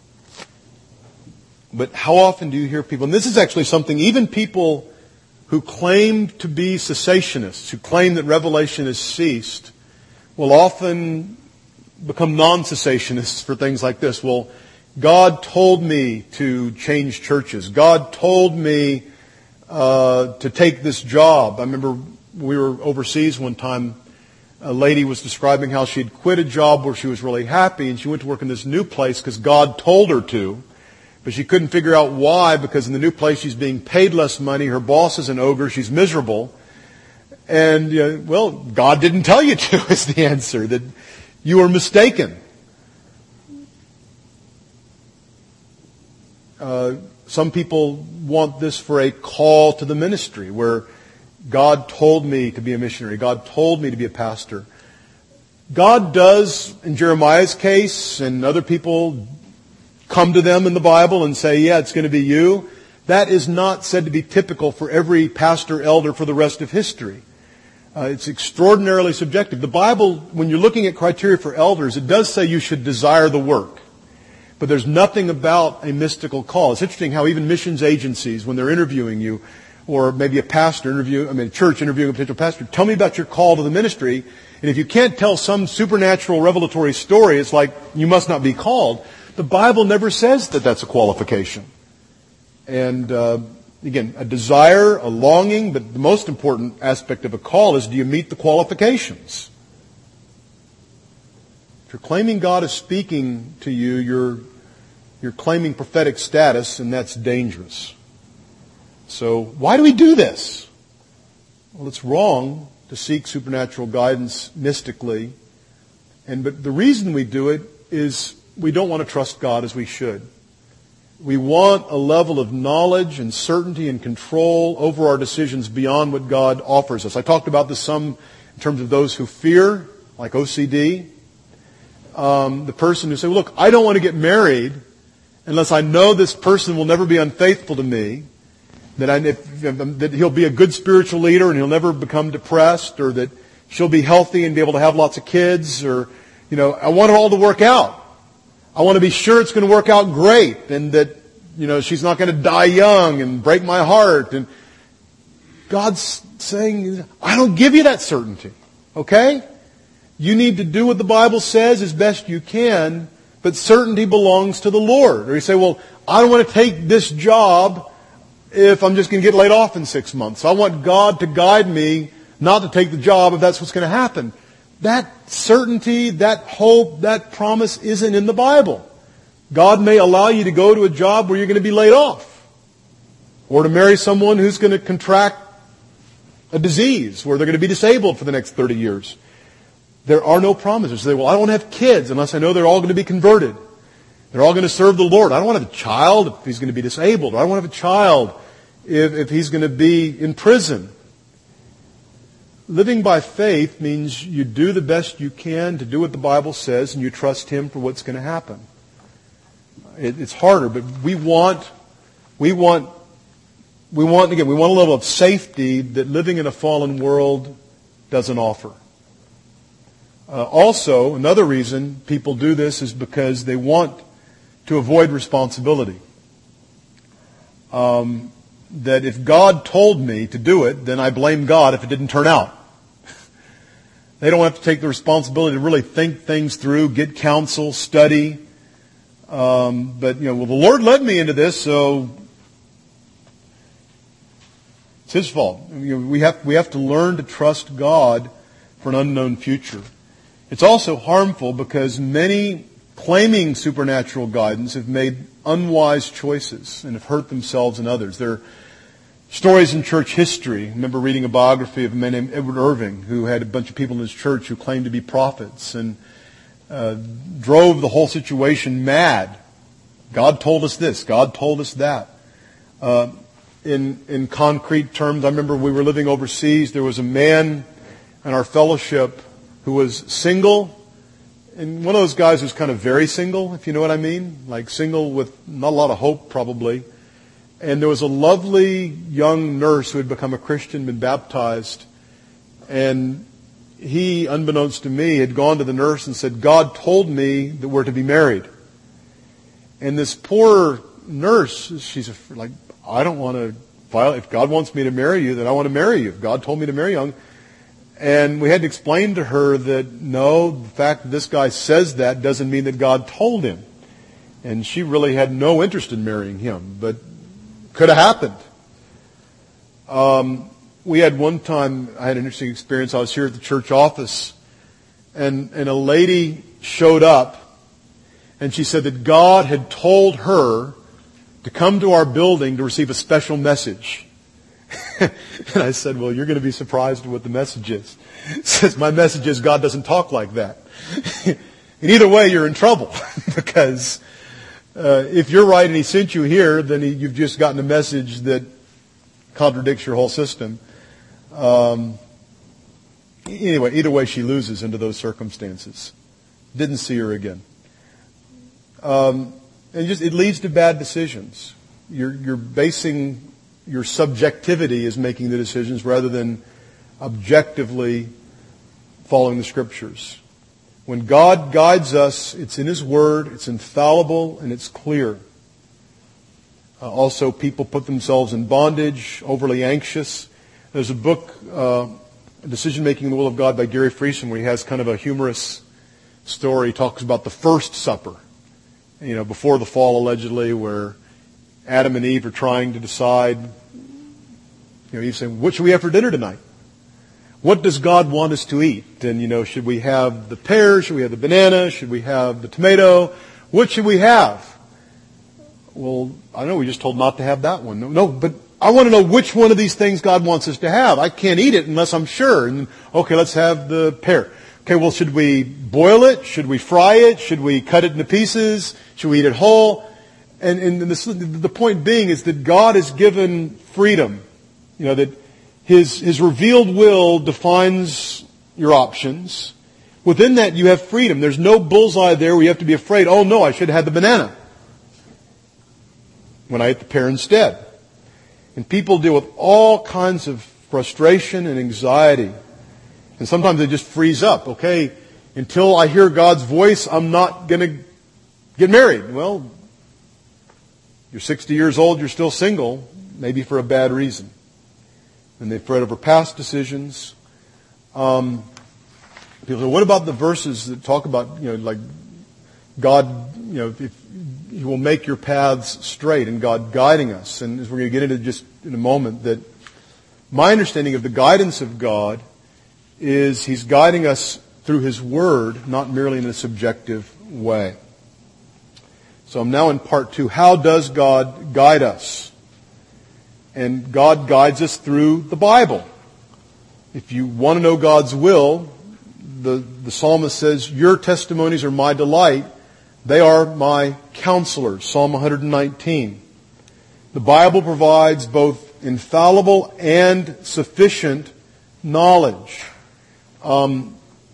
but how often do you hear people, and this is actually something even people who claim to be cessationists, who claim that revelation has ceased, will often become non-cessationists for things like this. Well, God told me to change churches. God told me uh, to take this job. I remember we were overseas one time. A lady was describing how she had quit a job where she was really happy, and she went to work in this new place because God told her to. But she couldn't figure out why, because in the new place she's being paid less money, her boss is an ogre, she's miserable. And, you know, well, God didn't tell you to is the answer, that you were mistaken. Uh, some people want this for a call to the ministry, where God told me to be a missionary. God told me to be a pastor. God does, in Jeremiah's case, and other people come to them in the Bible and say, yeah, it's going to be you. That is not said to be typical for every pastor, elder for the rest of history. Uh, it's extraordinarily subjective. The Bible, when you're looking at criteria for elders, it does say you should desire the work. But there's nothing about a mystical call. It's interesting how even missions agencies, when they're interviewing you, or maybe a pastor interview, I mean a church interviewing a potential pastor, tell me about your call to the ministry. And if you can't tell some supernatural revelatory story, it's like you must not be called. The Bible never says that that's a qualification. And uh, again, a desire, a longing, but the most important aspect of a call is, do you meet the qualifications? If you're claiming God is speaking to you, you're you're claiming prophetic status, and that's dangerous. So why do we do this? Well, it's wrong to seek supernatural guidance mystically. And but the reason we do it is we don't want to trust God as we should. We want a level of knowledge and certainty and control over our decisions beyond what God offers us. I talked about this some in terms of those who fear, like O C D. Um, the person who says, well, look, I don't want to get married unless I know this person will never be unfaithful to me, that, I, if, that he'll be a good spiritual leader and he'll never become depressed, or that she'll be healthy and be able to have lots of kids, or, you know, I want it all to work out. I want to be sure it's going to work out great, and that, you know, she's not going to die young and break my heart. And God's saying, I don't give you that certainty. Okay? You need to do what the Bible says as best you can, but certainty belongs to the Lord. Or you say, well, I don't want to take this job if I'm just going to get laid off in six months. I want God to guide me not to take the job if that's what's going to happen. That certainty, that hope, that promise isn't in the Bible. God may allow you to go to a job where you're going to be laid off, or to marry someone who's going to contract a disease where they're going to be disabled for the next thirty years. There are no promises. They say, well, I don't want to have kids unless I know they're all going to be converted. They're all going to serve the Lord. I don't want to have a child if he's going to be disabled. Or I don't want to have a child if, if he's going to be in prison. Living by faith means you do the best you can to do what the Bible says, and you trust Him for what's going to happen. It, it's harder, but we want, we want, we want, again, we want a level of safety that living in a fallen world doesn't offer. Uh, also, another reason people do this is because they want to avoid responsibility. Um, that if God told me to do it, then I blame God if it didn't turn out. They don't have to take the responsibility to really think things through, get counsel, study. Um, but, you know, well, the Lord led me into this, so it's His fault. You know, we have, we have to learn to trust God for an unknown future. It's also harmful because many claiming supernatural guidance have made unwise choices and have hurt themselves and others. There are stories in church history. I remember reading a biography of a man named Edward Irving, who had a bunch of people in his church who claimed to be prophets, and uh, drove the whole situation mad. God told us this. God told us that. Uh, in in concrete terms, I remember we were living overseas. There was a man in our fellowship who was single, and one of those guys who's kind of very single, if you know what I mean, like single with not a lot of hope probably. And there was a lovely young nurse who had become a Christian, been baptized, and he, unbeknownst to me, had gone to the nurse and said, God told me that we're to be married. And this poor nurse, she's like, I don't want to violate. If God wants me to marry you, then I want to marry you. If God told me to marry you. And we had to explain to her that no, the fact that this guy says that doesn't mean that God told him. And she really had no interest in marrying him, but could have happened. Um, we had one time, I had an interesting experience. I was here at the church office, and, and a lady showed up, and she said that God had told her to come to our building to receive a special message. And I said, well, you're going to be surprised at what the message is. It says, my message is God doesn't talk like that. And either way, you're in trouble. Because uh, if you're right and He sent you here, then he, you've just gotten a message that contradicts your whole system. Um, anyway, either way, she loses under those circumstances. Didn't see her again. Um, and just it leads to bad decisions. You're, you're basing your subjectivity is making the decisions rather than objectively following the Scriptures. When God guides us, it's in His Word, it's infallible, and it's clear. Uh, also, people put themselves in bondage, overly anxious. There's a book, uh, Decision Making in the Will of God by Gary Friesen, where he has kind of a humorous story. He talks about the first supper, you know, before the fall allegedly, where Adam and Eve are trying to decide, you know, Eve's saying, what should we have for dinner tonight? What does God want us to eat? And, you know, should we have the pear? Should we have the banana? Should we have the tomato? What should we have? Well, I know we just told not to have that one. No, no, but I want to know which one of these things God wants us to have. I can't eat it unless I'm sure. And okay, let's have the pear. Okay, well, should we boil it? Should we fry it? Should we cut it into pieces? Should we eat it whole? And, and the, the point being is that God has given freedom. You know, that His, His revealed will defines your options. Within that, you have freedom. There's no bullseye there where you have to be afraid, oh no, I should have had the banana when I ate the pear instead. And people deal with all kinds of frustration and anxiety. And sometimes they just freeze up. Okay, until I hear God's voice, I'm not going to get married. Well, you're sixty years old, you're still single, maybe for a bad reason. And they fret over past decisions. Um, people say, what about the verses that talk about, you know, like God, you know, if He will make your paths straight and God guiding us. And as we're going to get into just in a moment, that my understanding of the guidance of God is He's guiding us through His Word, not merely in a subjective way. So I'm now in part two. How does God guide us? And God guides us through the Bible. If you want to know God's will, the, the psalmist says, your testimonies are my delight. They are my counselors. Psalm one nineteen. The Bible provides both infallible and sufficient knowledge. Um,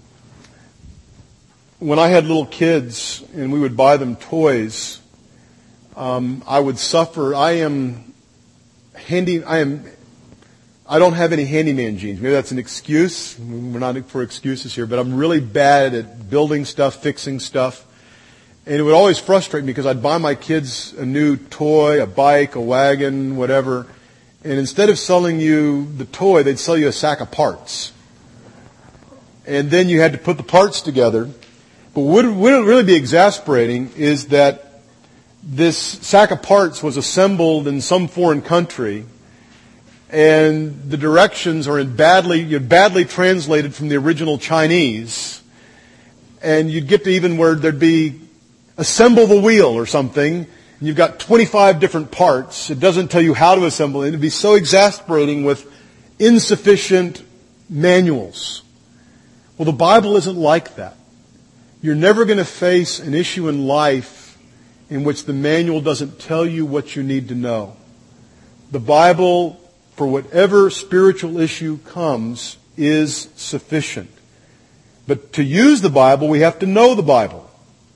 when I had little kids and we would buy them toys, um, I would suffer. I am handy. I am. I don't have any handyman genes. Maybe that's an excuse. We're not for excuses here, but I'm really bad at building stuff, fixing stuff. And it would always frustrate me because I'd buy my kids a new toy, a bike, a wagon, whatever. And instead of selling you the toy, they'd sell you a sack of parts. And then you had to put the parts together. But what would really be exasperating is that this sack of parts was assembled in some foreign country, and the directions are in badly, you know, badly translated from the original Chinese. And you'd get to even where there'd be assemble the wheel or something, and you've got twenty-five different parts. It doesn't tell you how to assemble it. It'd be so exasperating with insufficient manuals. Well, the Bible isn't like that. You're never going to face an issue in life in which the manual doesn't tell you what you need to know. The Bible, for whatever spiritual issue comes, is sufficient. But to use the Bible, we have to know the Bible.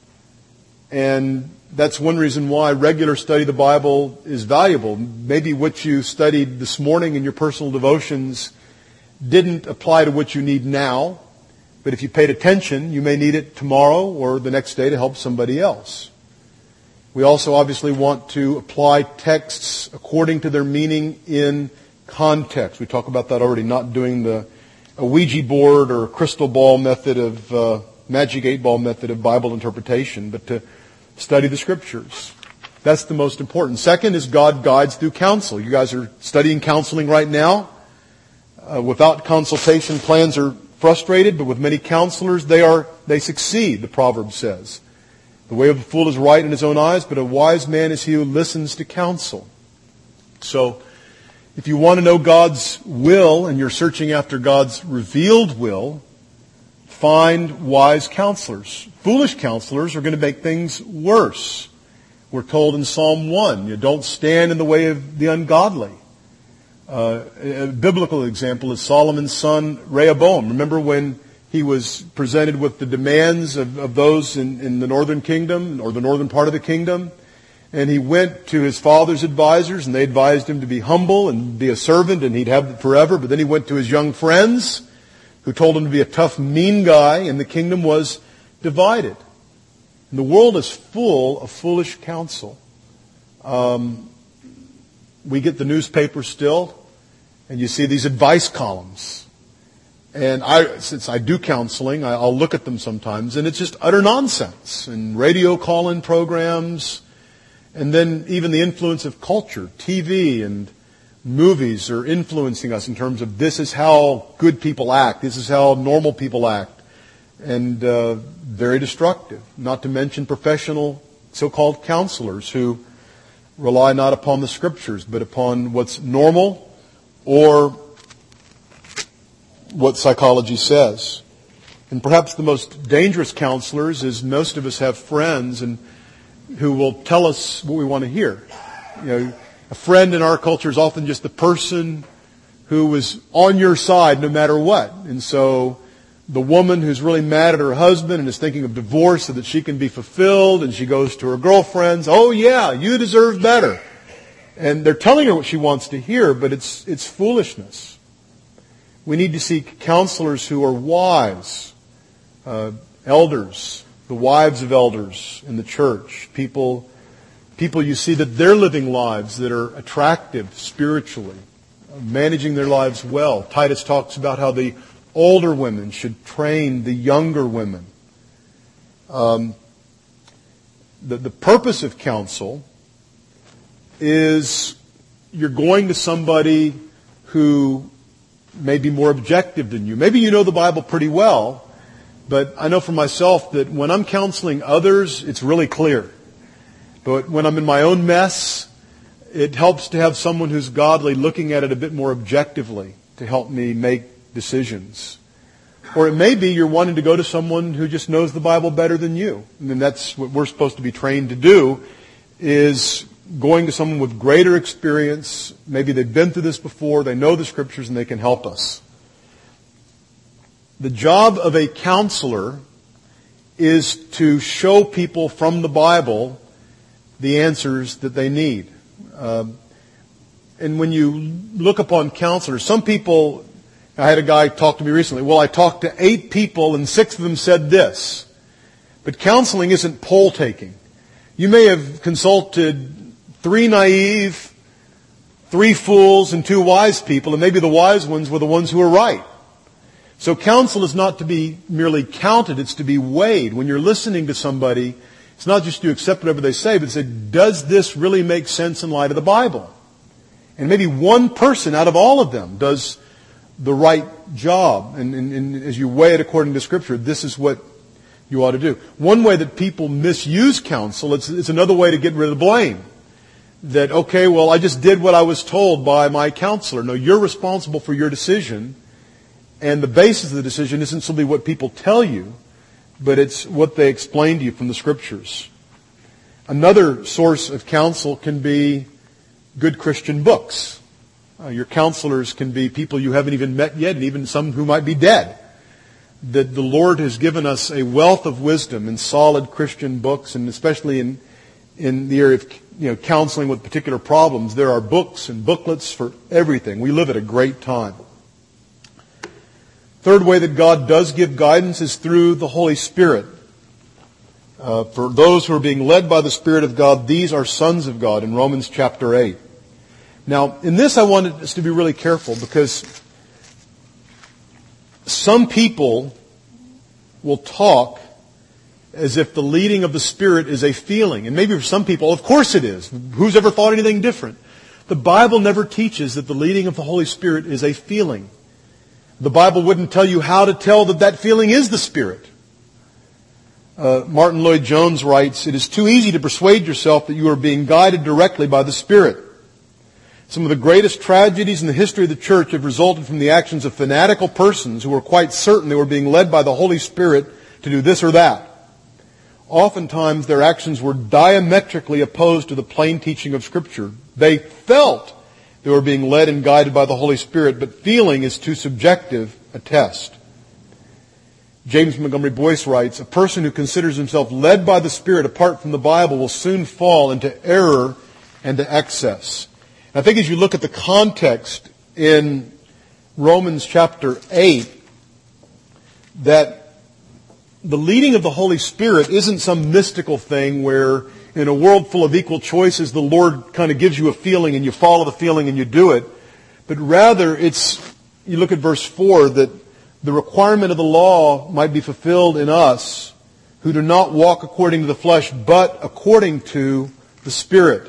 And that's one reason why regular study of the Bible is valuable. Maybe what you studied this morning in your personal devotions didn't apply to what you need now, but if you paid attention, you may need it tomorrow or the next day to help somebody else. We also obviously want to apply texts according to their meaning in context. We talked about that already, not doing the a Ouija board or crystal ball method of, uh, magic eight ball method of Bible interpretation, but to study the Scriptures. That's the most important. Second is God guides through counsel. You guys are studying counseling right now. Uh, without consultation, plans are frustrated, but with many counselors, they are they succeed, the proverb says. The way of a fool is right in his own eyes, but a wise man is he who listens to counsel. So, if you want to know God's will and you're searching after God's revealed will, find wise counselors. Foolish counselors are going to make things worse. We're told in Psalm one, you don't stand in the way of the ungodly. Uh, a biblical example is Solomon's son Rehoboam. Remember when he was presented with the demands of, of those in, in the northern kingdom or the northern part of the kingdom? And he went to his father's advisors, and they advised him to be humble and be a servant, and he'd have it forever. But then he went to his young friends, who told him to be a tough, mean guy, and the kingdom was divided. And the world is full of foolish counsel. Um, we get the newspaper still, and you see these advice columns. And I, since I do counseling, I'll look at them sometimes, and it's just utter nonsense. And radio call-in programs. And then even the influence of culture, T V and movies are influencing us in terms of this is how good people act, this is how normal people act, and uh, very destructive. Not to mention professional so-called counselors who rely not upon the Scriptures, but upon what's normal or what psychology says. And perhaps the most dangerous counselors is most of us have friends and who will tell us what we want to hear. You know, a friend in our culture is often just the person who is on your side no matter what. And so the woman who's really mad at her husband and is thinking of divorce so that she can be fulfilled, and she goes to her girlfriends, oh yeah, you deserve better. And they're telling her what she wants to hear, but it's it's foolishness. We need to seek counselors who are wise, uh, elders, the wives of elders in the church, people, people you see that they're living lives that are attractive spiritually, managing their lives well. Titus talks about how the older women should train the younger women. Um, the, the purpose of counsel is you're going to somebody who may be more objective than you. Maybe you know the Bible pretty well, but I know for myself that when I'm counseling others, it's really clear. But when I'm in my own mess, it helps to have someone who's godly looking at it a bit more objectively to help me make decisions. Or it may be you're wanting to go to someone who just knows the Bible better than you. And that's what we're supposed to be trained to do, is going to someone with greater experience. Maybe they've been through this before, they know the Scriptures, and they can help us. The job of a counselor is to show people from the Bible the answers that they need. Um, and when you look upon counselors, some people, I had a guy talk to me recently, well, I talked to eight people and six of them said this. But counseling isn't poll taking. You may have consulted three naive, three fools, and two wise people, and maybe the wise ones were the ones who were right. So counsel is not to be merely counted, it's to be weighed. When you're listening to somebody, it's not just to accept whatever they say, but to say, does this really make sense in light of the Bible? And maybe one person out of all of them does the right job. And, and, and as you weigh it according to Scripture, this is what you ought to do. One way that people misuse counsel, it's, it's another way to get rid of the blame. That, okay, well, I just did what I was told by my counselor. No, you're responsible for your decision. And the basis of the decision isn't simply what people tell you, but it's what they explain to you from the Scriptures. Another source of counsel can be good Christian books. Uh, your counselors can be people you haven't even met yet, and even some who might be dead. that the Lord has given us a wealth of wisdom in solid Christian books, and especially in in the area of you know counseling with particular problems. There are books and booklets for everything. We live at a great time. Third way that God does give guidance is through the Holy Spirit. Uh, for those who are being led by the Spirit of God, these are sons of God in Romans chapter eight. Now, in this I wanted us to be really careful, because some people will talk as if the leading of the Spirit is a feeling. And maybe for some people, of course it is. Who's ever thought anything different? The Bible never teaches that the leading of the Holy Spirit is a feeling. The Bible wouldn't tell you how to tell that that feeling is the Spirit. Uh, Martin Lloyd-Jones writes, "It is too easy to persuade yourself that you are being guided directly by the Spirit. Some of the greatest tragedies in the history of the church have resulted from the actions of fanatical persons who were quite certain they were being led by the Holy Spirit to do this or that. Oftentimes their actions were diametrically opposed to the plain teaching of Scripture. They felt they were being led and guided by the Holy Spirit, but feeling is too subjective a test." James Montgomery Boyce writes, "A person who considers himself led by the Spirit apart from the Bible will soon fall into error and to excess." And I think as you look at the context in Romans chapter eight, that the leading of the Holy Spirit isn't some mystical thing where in a world full of equal choices the Lord kind of gives you a feeling and you follow the feeling and you do it. But rather it's, you look at verse four, that the requirement of the law might be fulfilled in us who do not walk according to the flesh, but according to the Spirit.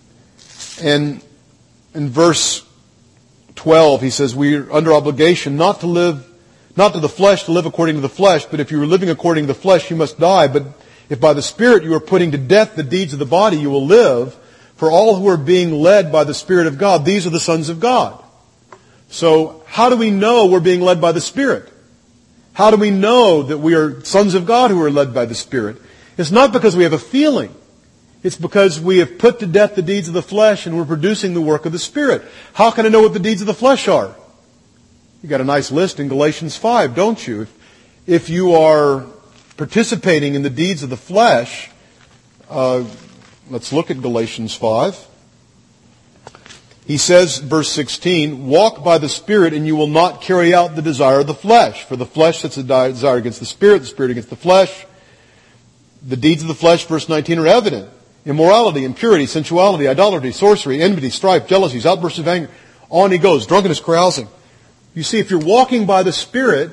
And in verse twelve, he says, we are under obligation not to live, not to the flesh to live according to the flesh, but if you are living according to the flesh, you must die. But if by the Spirit you are putting to death the deeds of the body, you will live. For all who are being led by the Spirit of God, these are the sons of God. So how do we know we're being led by the Spirit? How do we know that we are sons of God who are led by the Spirit? It's not because we have a feeling. It's because we have put to death the deeds of the flesh and we're producing the work of the Spirit. How can I know what the deeds of the flesh are? You got a nice list in Galatians five, don't you? If, if you are participating in the deeds of the flesh, uh, let's look at Galatians five. He says, verse sixteen, walk by the Spirit and you will not carry out the desire of the flesh. For the flesh sets a desire against the Spirit, the Spirit against the flesh. The deeds of the flesh, verse nineteen, are evident. Immorality, impurity, sensuality, idolatry, sorcery, enmity, strife, jealousies, outbursts of anger. On he goes, drunkenness, carousing. You see, if you're walking by the Spirit,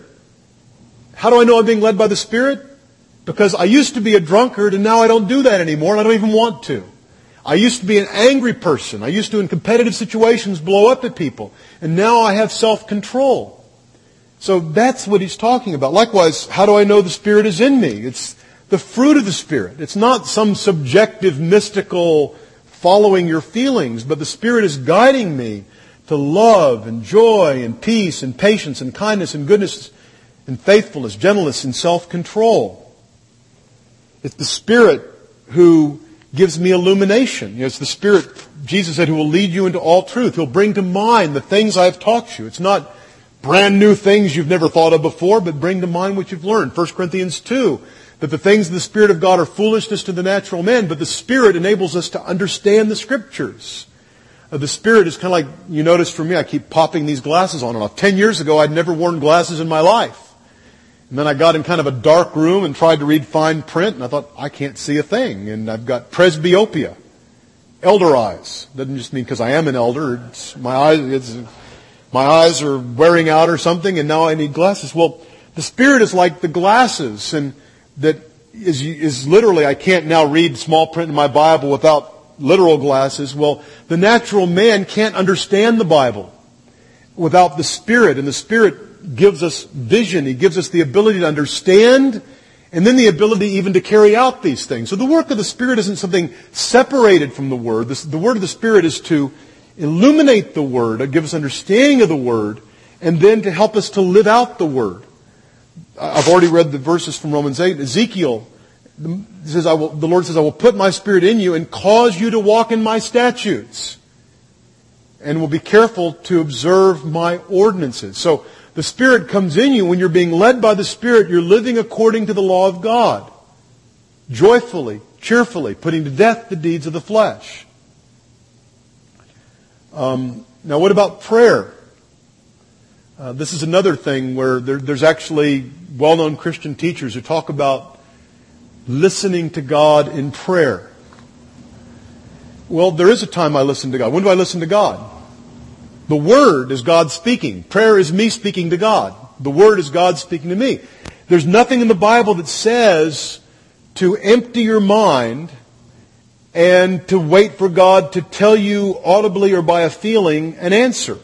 how do I know I'm being led by the Spirit? Because I used to be a drunkard and now I don't do that anymore and I don't even want to. I used to be an angry person. I used to, in competitive situations, blow up at people. And now I have self-control. So that's what he's talking about. Likewise, how do I know the Spirit is in me? It's the fruit of the Spirit. It's not some subjective, mystical following your feelings, but the Spirit is guiding me to love and joy and peace and patience and kindness and goodness and faithfulness, gentleness and self-control. It's the Spirit who gives me illumination. You know, it's the Spirit, Jesus said, who will lead you into all truth. He'll bring to mind the things I've taught you. It's not brand new things you've never thought of before, but bring to mind what you've learned. First Corinthians two, that the things of the Spirit of God are foolishness to the natural man, but the Spirit enables us to understand the Scriptures. Uh, the Spirit is kind of like, you notice for me, I keep popping these glasses on and off. Ten years ago, I'd never worn glasses in my life. And then I got in kind of a dark room and tried to read fine print, and I thought, I can't see a thing. And I've got presbyopia, elder eyes. Doesn't just mean because I am an elder. It's my eyes, it's, my eyes are wearing out or something, and now I need glasses. Well, the Spirit is like the glasses, and that is, is literally, I can't now read small print in my Bible without literal glasses. Well, the natural man can't understand the Bible without the Spirit, and the Spirit gives us vision. He gives us the ability to understand and then the ability even to carry out these things. So the work of the Spirit isn't something separated from the Word. The, the word of the Spirit is to illuminate the Word, to give us understanding of the Word, and then to help us to live out the Word. I've already read the verses from Romans eight. Ezekiel says, I will, the Lord says, I will put my Spirit in you and cause you to walk in my statutes, and will be careful to observe my ordinances. So The Spirit comes in you when you're being led by the Spirit. You're living according to the law of God. Joyfully, cheerfully, putting to death the deeds of the flesh. Um, now what about prayer? Uh, this is another thing where there, there's actually well-known Christian teachers who talk about listening to God in prayer. Well, there is a time I listen to God. When do I listen to God? The Word is God speaking. Prayer is me speaking to God. The Word is God speaking to me. There's nothing in the Bible that says to empty your mind and to wait for God to tell you audibly or by a feeling an answer.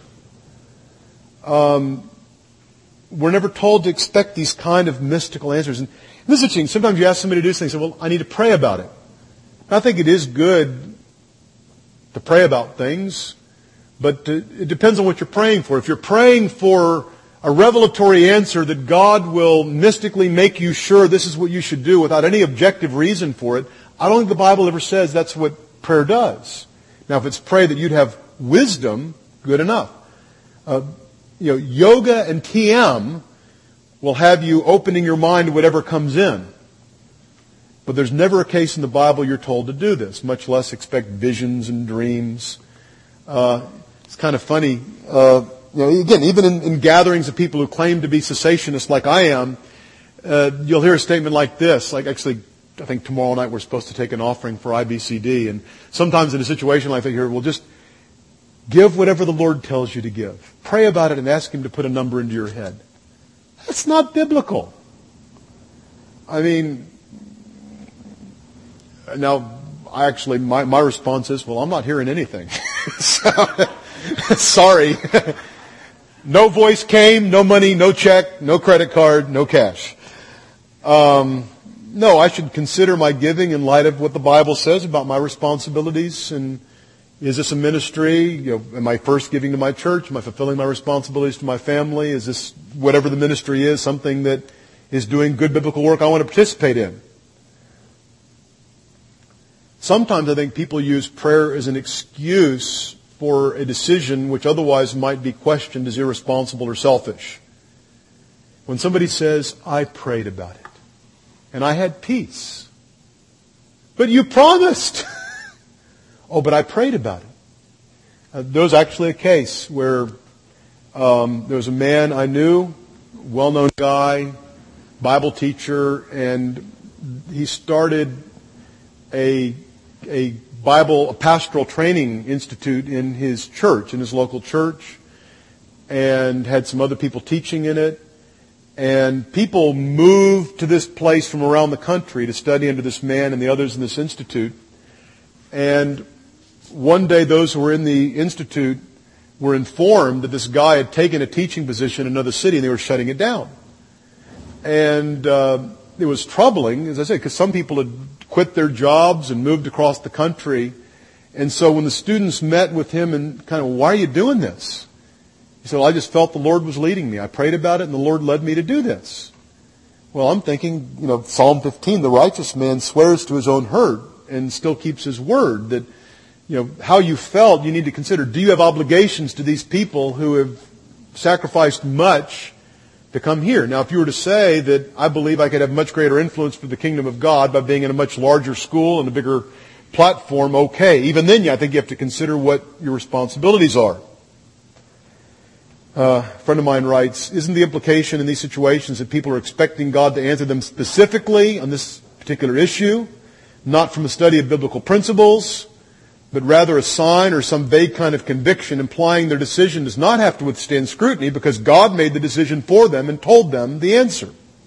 Um, we're never told to expect these kind of mystical answers. And this is interesting. Sometimes you ask somebody to do something, and say, well, I need to pray about it. I think it is good to pray about things, but to, it depends on what you're praying for. If you're praying for a revelatory answer that God will mystically make you sure this is what you should do without any objective reason for it, I don't think the Bible ever says that's what prayer does. Now, if it's pray that you'd have wisdom, good enough. Uh, you know, yoga and T M will have you opening your mind to whatever comes in. But there's never a case in the Bible you're told to do this, much less expect visions and dreams. Uh, it's kind of funny. Uh, you know, again, even in, in gatherings of people who claim to be cessationists like I am, uh, you'll hear a statement like this. Like, actually, I think tomorrow night we're supposed to take an offering for I B C D. And sometimes in a situation like that, you hear, well, just give whatever the Lord tells you to give. Pray about it and ask Him to put a number into your head. That's not biblical. I mean, now, I actually, my, my response is, well, I'm not hearing anything. so, sorry. No voice came, no money, no check, no credit card, no cash. Um, no, I should consider my giving in light of what the Bible says about my responsibilities. And is this a ministry? You know, am I first giving to my church? Am I fulfilling my responsibilities to my family? Is this, whatever the ministry is, something that is doing good biblical work I want to participate in? Sometimes I think people use prayer as an excuse for a decision which otherwise might be questioned as irresponsible or selfish. When somebody says, I prayed about it, and I had peace. But you promised. Oh, but I prayed about it. Uh, there was actually a case where um, there was a man I knew, well-known guy, Bible teacher, and he started a a Bible, a pastoral training institute in his church, in his local church, and had some other people teaching in it. And people moved to this place from around the country to study under this man and the others in this institute. And one day those who were in the institute were informed that this guy had taken a teaching position in another city and they were shutting it down. And uh, it was troubling, as I said, because some people had quit their jobs and moved across the country. And so when the students met with him and kind of, why are you doing this? He said, well, I just felt the Lord was leading me. I prayed about it and the Lord led me to do this. Well, I'm thinking, you know, Psalm fifteen, the righteous man swears to his own hurt and still keeps his word. That, you know, how you felt, you need to consider, do you have obligations to these people who have sacrificed much to come here? Now, if you were to say that I believe I could have much greater influence for the kingdom of God by being in a much larger school and a bigger platform, okay. Even then, I think you have to consider what your responsibilities are. Uh, a friend of mine writes, isn't the implication in these situations that people are expecting God to answer them specifically on this particular issue, not from a study of biblical principles, but rather a sign or some vague kind of conviction implying their decision does not have to withstand scrutiny because God made the decision for them and told them the answer?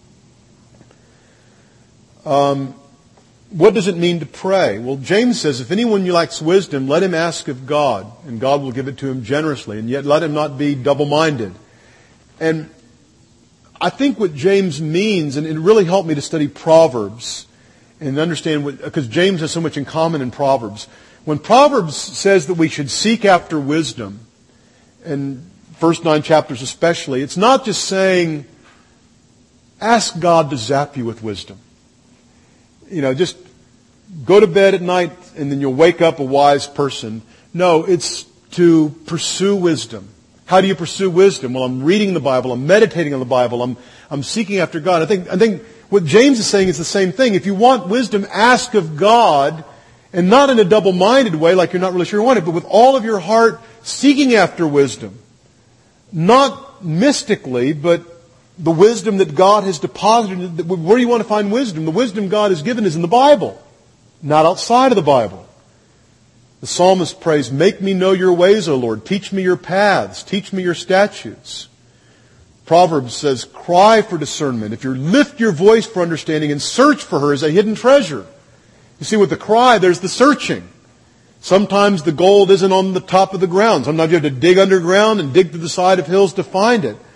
Um, what does it mean to pray? Well, James says, if anyone lacks wisdom, let him ask of God, and God will give it to him generously, and yet let him not be double-minded. And I think what James means, and it really helped me to study Proverbs and understand what, because James has so much in common in Proverbs. When Proverbs says that we should seek after wisdom, and first nine chapters especially, it's not just saying, ask God to zap you with wisdom. You know, just go to bed at night and then you'll wake up a wise person. No, it's to pursue wisdom. How do you pursue wisdom? Well, I'm reading the Bible. I'm meditating on the Bible. I'm, I'm seeking after God. I think, I think what James is saying is the same thing. If you want wisdom, ask of God, and not in a double-minded way like you're not really sure you want it, but with all of your heart seeking after wisdom. Not mystically, but the wisdom that God has deposited. Where do you want to find wisdom? The wisdom God has given is in the Bible, not outside of the Bible. The psalmist prays, "Make me know your ways, O Lord. Teach me your paths. Teach me your statutes." Proverbs says, "Cry for discernment. If you lift your voice for understanding and search for her as a hidden treasure." You see, with the cry, there's the searching. Sometimes the gold isn't on the top of the ground. Sometimes you have to dig underground and dig to the side of hills to find it.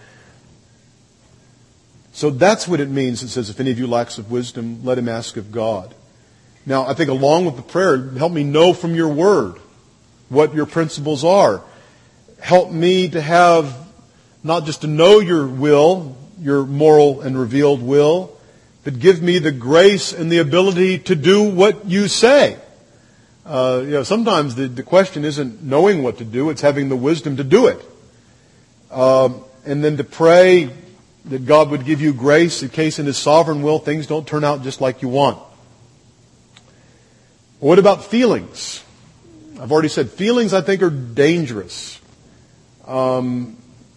So that's what it means. It says, if any of you lacks of wisdom, let him ask of God. Now, I think along with the prayer, help me know from your word what your principles are. Help me to have, not just to know your will, your moral and revealed will, but give me the grace and the ability to do what you say. Uh, you know, sometimes the, the question isn't knowing what to do, it's having the wisdom to do it. Um, and then to pray that God would give you grace in case in His sovereign will things don't turn out just like you want. What about feelings? I've already said feelings I think are dangerous. Um,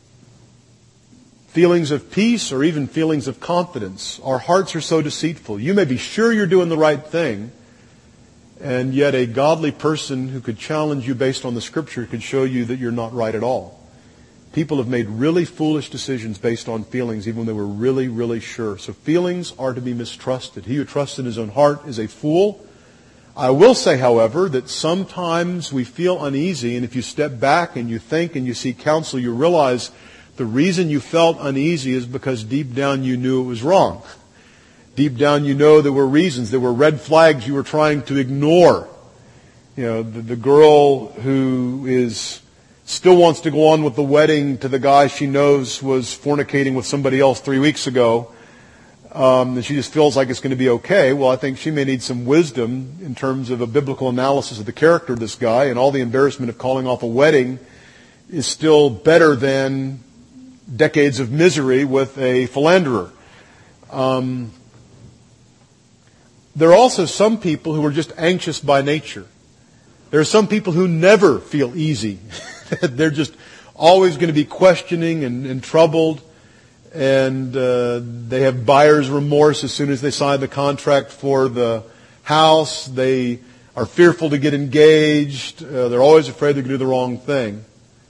feelings of peace or even feelings of confidence. Our hearts are so deceitful. You may be sure you're doing the right thing, and yet a godly person who could challenge you based on the Scripture could show you that you're not right at all. People have made really foolish decisions based on feelings, even when they were really, really sure. So feelings are to be mistrusted. He who trusts in his own heart is a fool. I will say, however, that sometimes we feel uneasy, and if you step back and you think and you seek counsel, you realize the reason you felt uneasy is because deep down you knew it was wrong. Deep down you know there were reasons, there were red flags you were trying to ignore. You know, the, the girl who is still wants to go on with the wedding to the guy she knows was fornicating with somebody else three weeks ago. Um, and she just feels like it's going to be okay. Well, I think she may need some wisdom in terms of a biblical analysis of the character of this guy, and all the embarrassment of calling off a wedding is still better than decades of misery with a philanderer. Um, there are also some people who are just anxious by nature. There are some people who never feel easy. They're just always going to be questioning and, and troubled. And uh, they have buyer's remorse as soon as they sign the contract for the house. They are fearful to get engaged. Uh, they're always afraid they're going to do the wrong thing.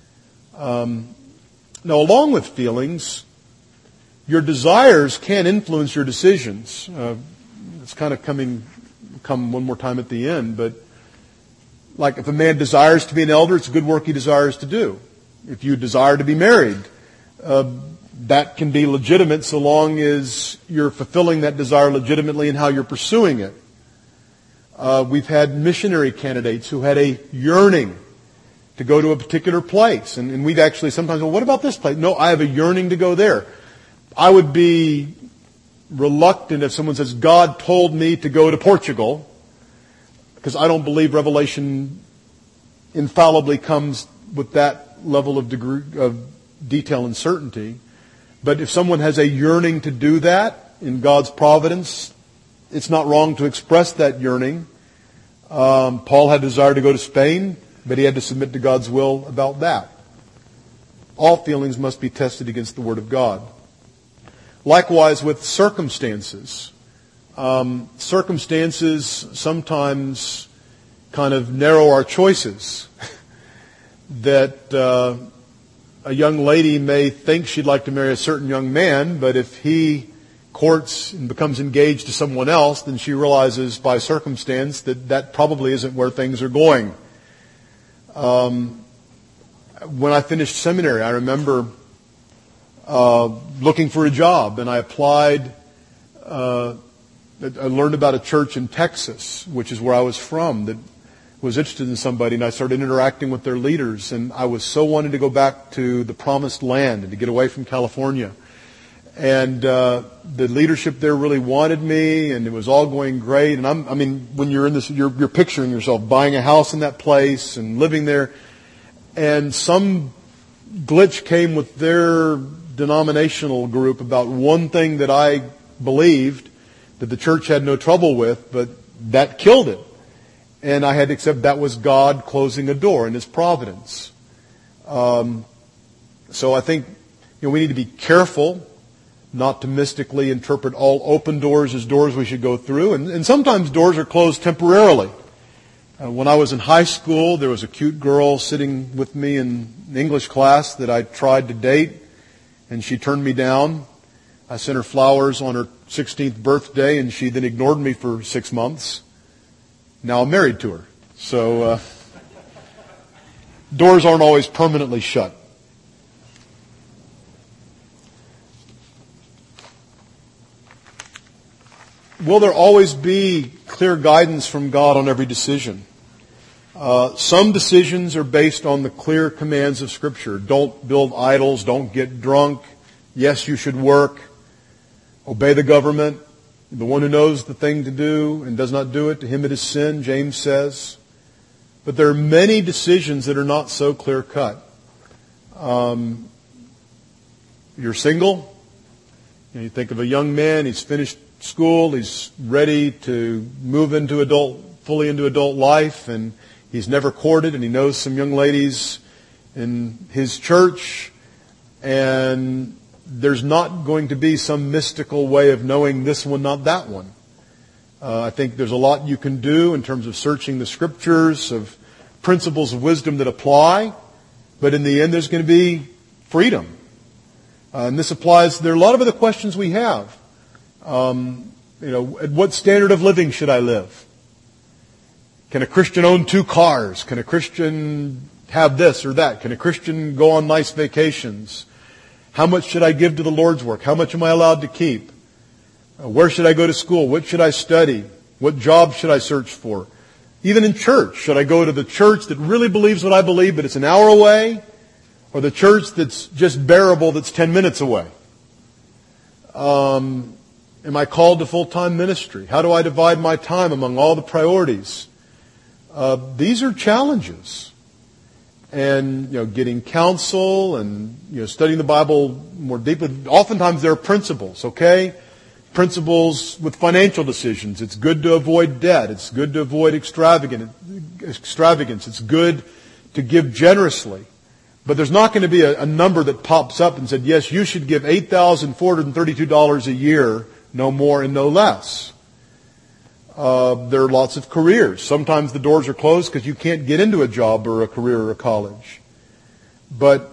Um, now, along with feelings, your desires can influence your decisions. Uh, it's kind of coming, come one more time at the end, but like if a man desires to be an elder, it's a good work he desires to do. If you desire to be married, uh, that can be legitimate so long as you're fulfilling that desire legitimately in how you're pursuing it. Uh, we've had missionary candidates who had a yearning to go to a particular place. And, and we've actually sometimes, well, what about this place? No, I have a yearning to go there. I would be reluctant if someone says, God told me to go to Portugal, because I don't believe revelation infallibly comes with that level of degree of detail and certainty. But if someone has a yearning to do that in God's providence, it's not wrong to express that yearning. Um, Paul had a desire to go to Spain, but he had to submit to God's will about that. All feelings must be tested against the Word of God. Likewise with circumstances. Um, circumstances sometimes kind of narrow our choices. that uh, a young lady may think she'd like to marry a certain young man, but if he courts and becomes engaged to someone else, then she realizes by circumstance that that probably isn't where things are going. Um, when I finished seminary, I remember uh, looking for a job, and I applied. Uh, I learned about a church in Texas, which is where I was from, that was interested in somebody, and I started interacting with their leaders, and I was so wanting to go back to the promised land and to get away from California. And uh, the leadership there really wanted me, and it was all going great. And I'm, I mean, when you're in this, you're, you're picturing yourself buying a house in that place and living there. And some glitch came with their denominational group about one thing that I believed that the church had no trouble with, but that killed it. And I had to accept that was God closing a door in His providence. Um, so I think, you know, we need to be careful not to mystically interpret all open doors as doors we should go through. And, and sometimes doors are closed temporarily. Uh, when I was in high school, there was a cute girl sitting with me in English class that I tried to date, and she turned me down. I sent her flowers on her sixteenth birthday, and she then ignored me for six months. Now I'm married to her. So uh, doors aren't always permanently shut. Will there always be clear guidance from God on every decision? Uh, some decisions are based on the clear commands of Scripture. Don't build idols. Don't get drunk. Yes, you should work. Obey the government. The one who knows the thing to do and does not do it, to him it is sin, James says. But there are many decisions that are not so clear-cut. Um, you're single. You know, you think of a young man, he's finished school, he's ready to move into adult, fully into adult life, and he's never courted, and he knows some young ladies in his church, and there's not going to be some mystical way of knowing this one, not that one. Uh, I think there's a lot you can do in terms of searching the Scriptures, of principles of wisdom that apply, but in the end there's going to be freedom. Uh, and this applies, there are a lot of other questions we have. Um, you know, at what standard of living should I live? Can a Christian own two cars? Can a Christian have this or that? Can a Christian go on nice vacations? How much should I give to the Lord's work? How much am I allowed to keep? Uh, where should I go to school? What should I study? What job should I search for? Even in church, should I go to the church that really believes what I believe, but it's an hour away? Or the church that's just bearable, that's ten minutes away? Um, am I called to full-time ministry? How do I divide my time among all the priorities? Uh, these are challenges. And, you know, getting counsel and, you know, studying the Bible more deeply. Oftentimes there are principles, okay? Principles with financial decisions. It's good to avoid debt. It's good to avoid extravagant, extravagance. It's good to give generously. But there's not going to be a, a number that pops up and said, yes, you should give eight thousand four hundred thirty-two dollars a year, no more and no less. Uh, there are lots of careers. Sometimes the doors are closed because you can't get into a job or a career or a college. But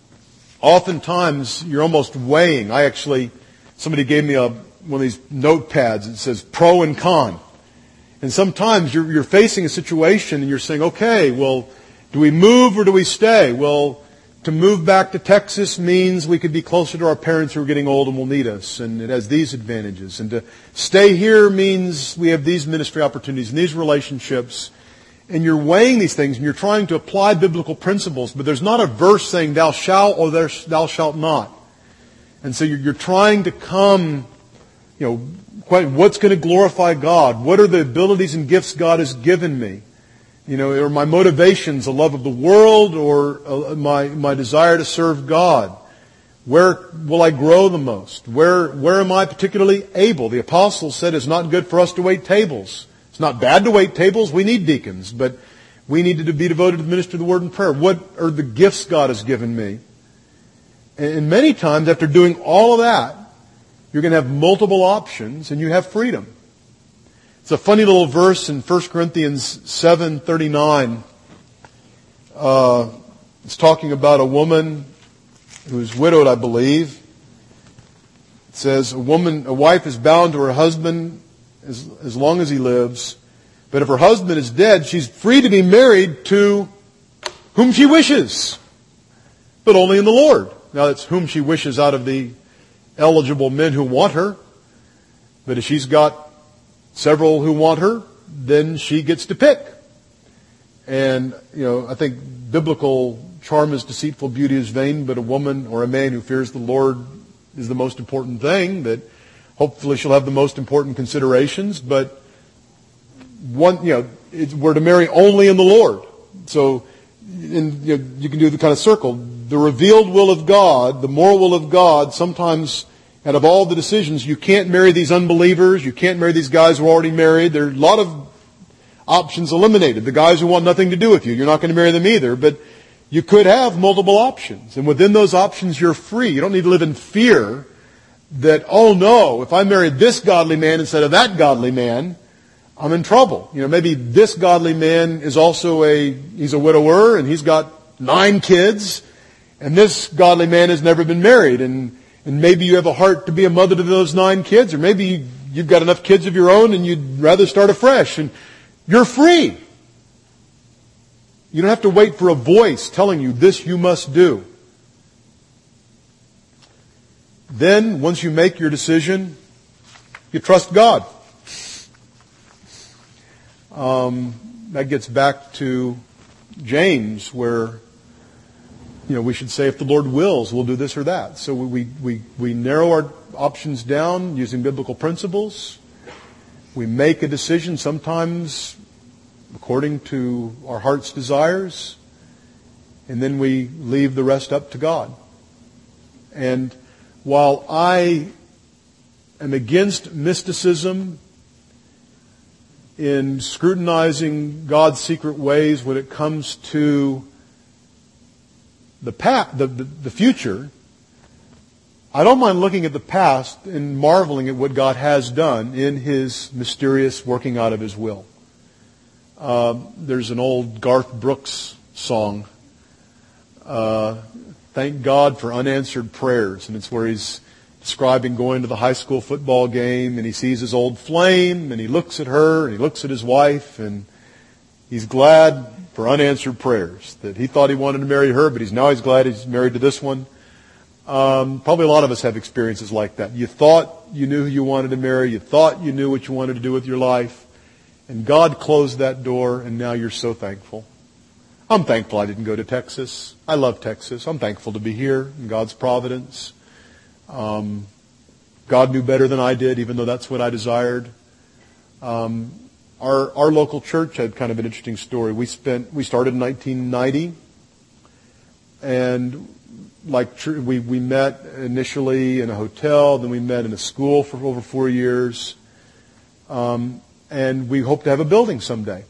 oftentimes you're almost weighing. I actually, somebody gave me a one of these notepads that says pro and con. And sometimes you're, you're facing a situation and you're saying, okay, well, do we move or do we stay? Well, to move back to Texas means we could be closer to our parents who are getting old and will need us, and it has these advantages. And to stay here means we have these ministry opportunities and these relationships. And you're weighing these things and you're trying to apply biblical principles, but there's not a verse saying thou shalt or thou shalt not. And so you're, you're trying to come, you know, what's going to glorify God? What are the abilities and gifts God has given me? You know, are my motivations a love of the world or my my desire to serve God? Where will I grow the most? Where where am I particularly able? The apostles said it's not good for us to wait tables. It's not bad to wait tables. We need deacons, but we need to be devoted to the ministry of the Word and prayer. What are the gifts God has given me? And many times after doing all of that, you're going to have multiple options and you have freedom. It's a funny little verse in First Corinthians seven thirty-nine. Uh, it's talking about a woman who's widowed, I believe. It says, a woman, a wife is bound to her husband as, as long as he lives. But if her husband is dead, she's free to be married to whom she wishes, but only in the Lord. Now, that's whom she wishes out of the eligible men who want her. But if she's got several who want her, then she gets to pick. And, you know, I think biblical charm is deceitful, beauty is vain, but a woman or a man who fears the Lord is the most important thing, that hopefully she'll have the most important considerations. But one, you know, it's, we're to marry only in the Lord. So in, you know, you can do the kind of circle. the revealed will of God, the moral will of God, sometimes out of all the decisions, you can't marry these unbelievers, you can't marry these guys who are already married. There are a lot of options eliminated. The guys who want nothing to do with you, you're not going to marry them either. But you could have multiple options. And within those options, you're free. You don't need to live in fear that, oh no, if I marry this godly man instead of that godly man, I'm in trouble. You know, maybe this godly man is also a, he's a widower and he's got nine kids, and this godly man has never been married, and and maybe you have a heart to be a mother to those nine kids, or maybe you've got enough kids of your own and you'd rather start afresh, and you're free. You don't have to wait for a voice telling you this you must do. Then, once you make your decision, you trust God. Um, that gets back to James, where, you know, we should say, if the Lord wills, we'll do this or that. So we, we, we narrow our options down using biblical principles. We make a decision sometimes according to our heart's desires. And then we leave the rest up to God. And while I am against mysticism in scrutinizing God's secret ways when it comes to the past, the, the, the future, I don't mind looking at the past and marveling at what God has done in His mysterious working out of His will. Uh, there's an old Garth Brooks song, uh, Thank God for Unanswered Prayers, and it's where he's describing going to the high school football game, and he sees his old flame, and he looks at her, and he looks at his wife, and he's glad for unanswered prayers, that he thought he wanted to marry her, but he's now he's glad he's married to this one. Um, probably a lot of us have experiences like that. You thought you knew who you wanted to marry, you thought you knew what you wanted to do with your life, and God closed that door, and now you're so thankful. I'm thankful I didn't go to Texas. I love Texas. I'm thankful to be here in God's providence. Um, God knew better than I did, even though that's what I desired. Um, our our local church had kind of an interesting story. We spent we started in nineteen ninety, and like we we met initially in a hotel, then we met in a school for over four years, um, and we hope to have a building someday.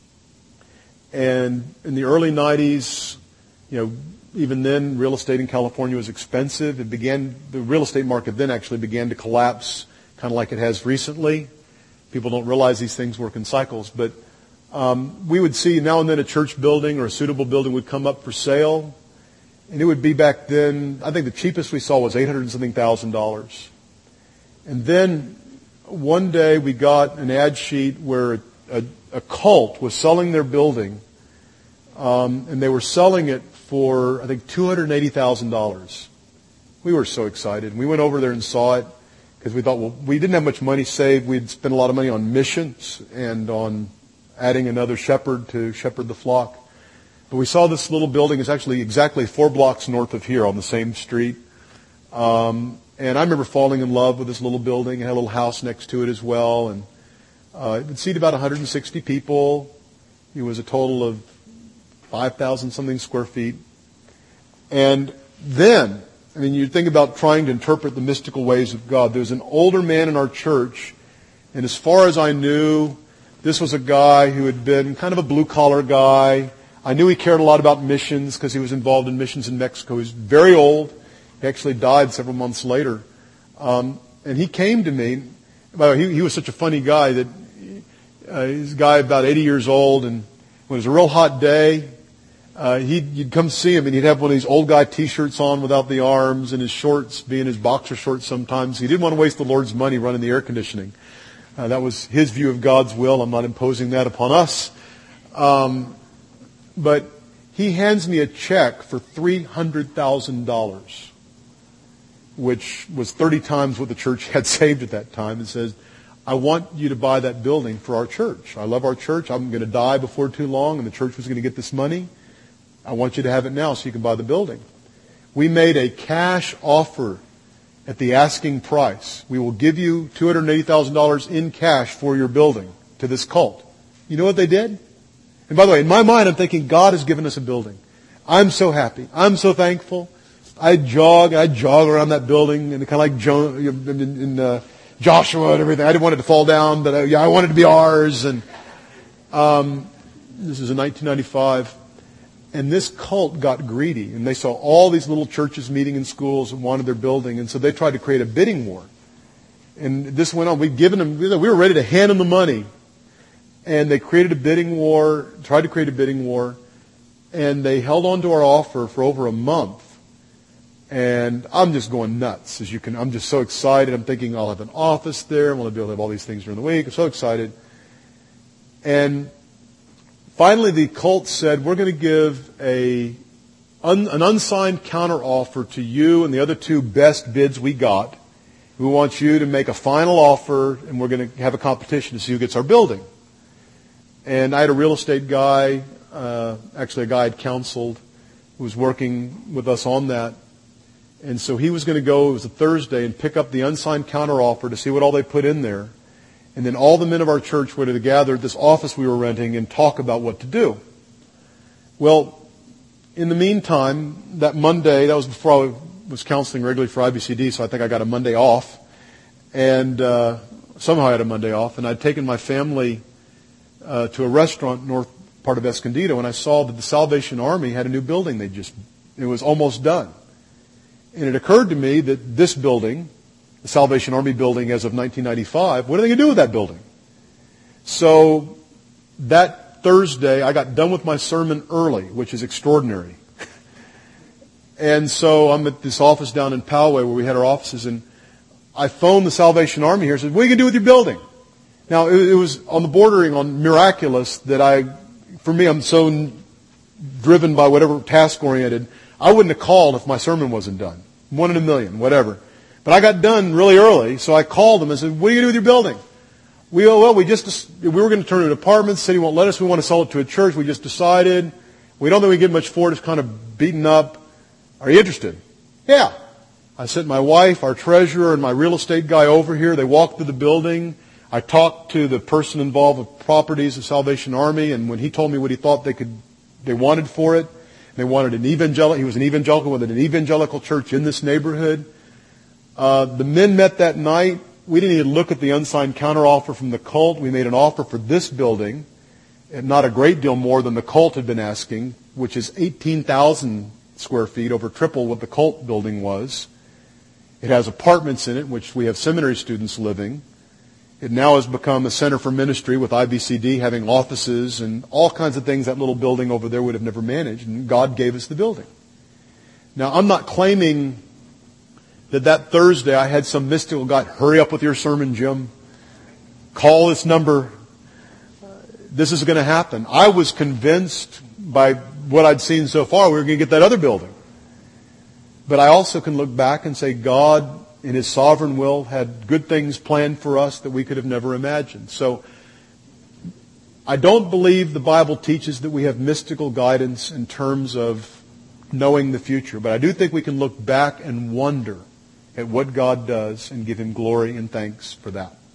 And in the early nineties, you know, even then, real estate in California was expensive. It began, the real estate market then actually began to collapse, kind of like it has recently. People don't realize these things work in cycles. But um, we would see now and then a church building or a suitable building would come up for sale. And it would be back then, I think the cheapest we saw was eight hundred and something thousand dollars. And then one day we got an ad sheet where a, a cult was selling their building. Um, and they were selling it for, I think, two hundred eighty thousand dollars. We were so excited. We went over there and saw it because we thought, well, we didn't have much money saved. We'd spent a lot of money on missions and on adding another shepherd to shepherd the flock. But we saw this little building. It's actually exactly four blocks north of here on the same street. Um, and I remember falling in love with this little building. It had a little house next to it as well. And uh, it would seat about one hundred sixty people. It was a total of five thousand something square feet. And then, I mean, you think about trying to interpret the mystical ways of God. There was an older man in our church, and as far as I knew, this was a guy who had been kind of a blue-collar guy. I knew he cared a lot about missions because he was involved in missions in Mexico. He was very old. He actually died several months later. Um, and he came to me. By the way, he, he was such a funny guy that uh, he's a guy about eighty years old, and when it was a real hot day, Uh, he'd, you'd come see him, and he'd have one of these old guy T-shirts on without the arms, and his shorts being his boxer shorts sometimes. He didn't want to waste the Lord's money running the air conditioning. Uh, that was his view of God's will. I'm not imposing that upon us. Um, but he hands me a check for three hundred thousand dollars, which was thirty times what the church had saved at that time, and says, I want you to buy that building for our church. I love our church. I'm going to die before too long, and the church was going to get this money. I want you to have it now so you can buy the building. We made a cash offer at the asking price. We will give you two hundred eighty thousand dollars in cash for your building to this cult. You know what they did? And by the way, in my mind, I'm thinking, God has given us a building. I'm so happy. I'm so thankful. I'd jog, I'd jog around that building, and kind of like Jo- in, in uh, Joshua and everything. I didn't want it to fall down, but I, yeah, I wanted it to be ours. And um, this is in nineteen ninety-five. And this cult got greedy, and they saw all these little churches meeting in schools and wanted their building, and so they tried to create a bidding war. And this went on. We'd given them, we were ready to hand them the money, and they created a bidding war, tried to create a bidding war, and they held on to our offer for over a month. And I'm just going nuts, as you can. I'm just so excited. I'm thinking I'll have an office there, and we'll be able to have all these things during the week. I'm so excited. And finally, the cult said, we're going to give a un, an unsigned counteroffer to you and the other two best bids we got. We want you to make a final offer, and we're going to have a competition to see who gets our building. And I had a real estate guy, uh, actually a guy I'd counseled, who was working with us on that. And so he was going to go, it was a Thursday, and pick up the unsigned counteroffer to see what all they put in there. And then all the men of our church were to gather at this office we were renting and talk about what to do. Well, in the meantime, that Monday, that was before I was counseling regularly for I B C D, so I think I got a Monday off. And uh, somehow I had a Monday off. And I'd taken my family uh, to a restaurant north part of Escondido, and I saw that the Salvation Army had a new building. They just, it was almost done. And it occurred to me that this building, the Salvation Army building as of nineteen ninety-five, what are they going to do with that building? So that Thursday, I got done with my sermon early, which is extraordinary. And so I'm at this office down in Poway where we had our offices, and I phoned the Salvation Army here and said, what are you going to do with your building? Now, it, it was on the bordering on miraculous that I, for me, I'm so driven by whatever task-oriented, I wouldn't have called if my sermon wasn't done. One in a million, whatever. But I got done really early, so I called them and said, what are you going to do with your building? We, oh, well, we just, we were going to turn it into apartments. City won't let us. We want to sell it to a church. We just decided. We don't think we get much for it. It's kind of beaten up. Are you interested? Yeah. I sent my wife, our treasurer, and my real estate guy over here. They walked through the building. I talked to the person involved with properties of Salvation Army, and when he told me what he thought they could, they wanted for it, they wanted an evangelical, he was an evangelical with an evangelical church in this neighborhood. Uh, the men met that night. We didn't even look at the unsigned counteroffer from the cult. We made an offer for this building, and not a great deal more than the cult had been asking, which is eighteen thousand square feet, over triple what the cult building was. It has apartments in it, which we have seminary students living. It now has become a center for ministry with I B C D having offices and all kinds of things that little building over there would have never managed, and God gave us the building. Now, I'm not claiming that that Thursday I had some mystical God, hurry up with your sermon, Jim. Call this number. This is going to happen. I was convinced by what I'd seen so far we were going to get that other building. But I also can look back and say God, in His sovereign will, had good things planned for us that we could have never imagined. So I don't believe the Bible teaches that we have mystical guidance in terms of knowing the future. But I do think we can look back and wonder at what God does and give Him glory and thanks for that.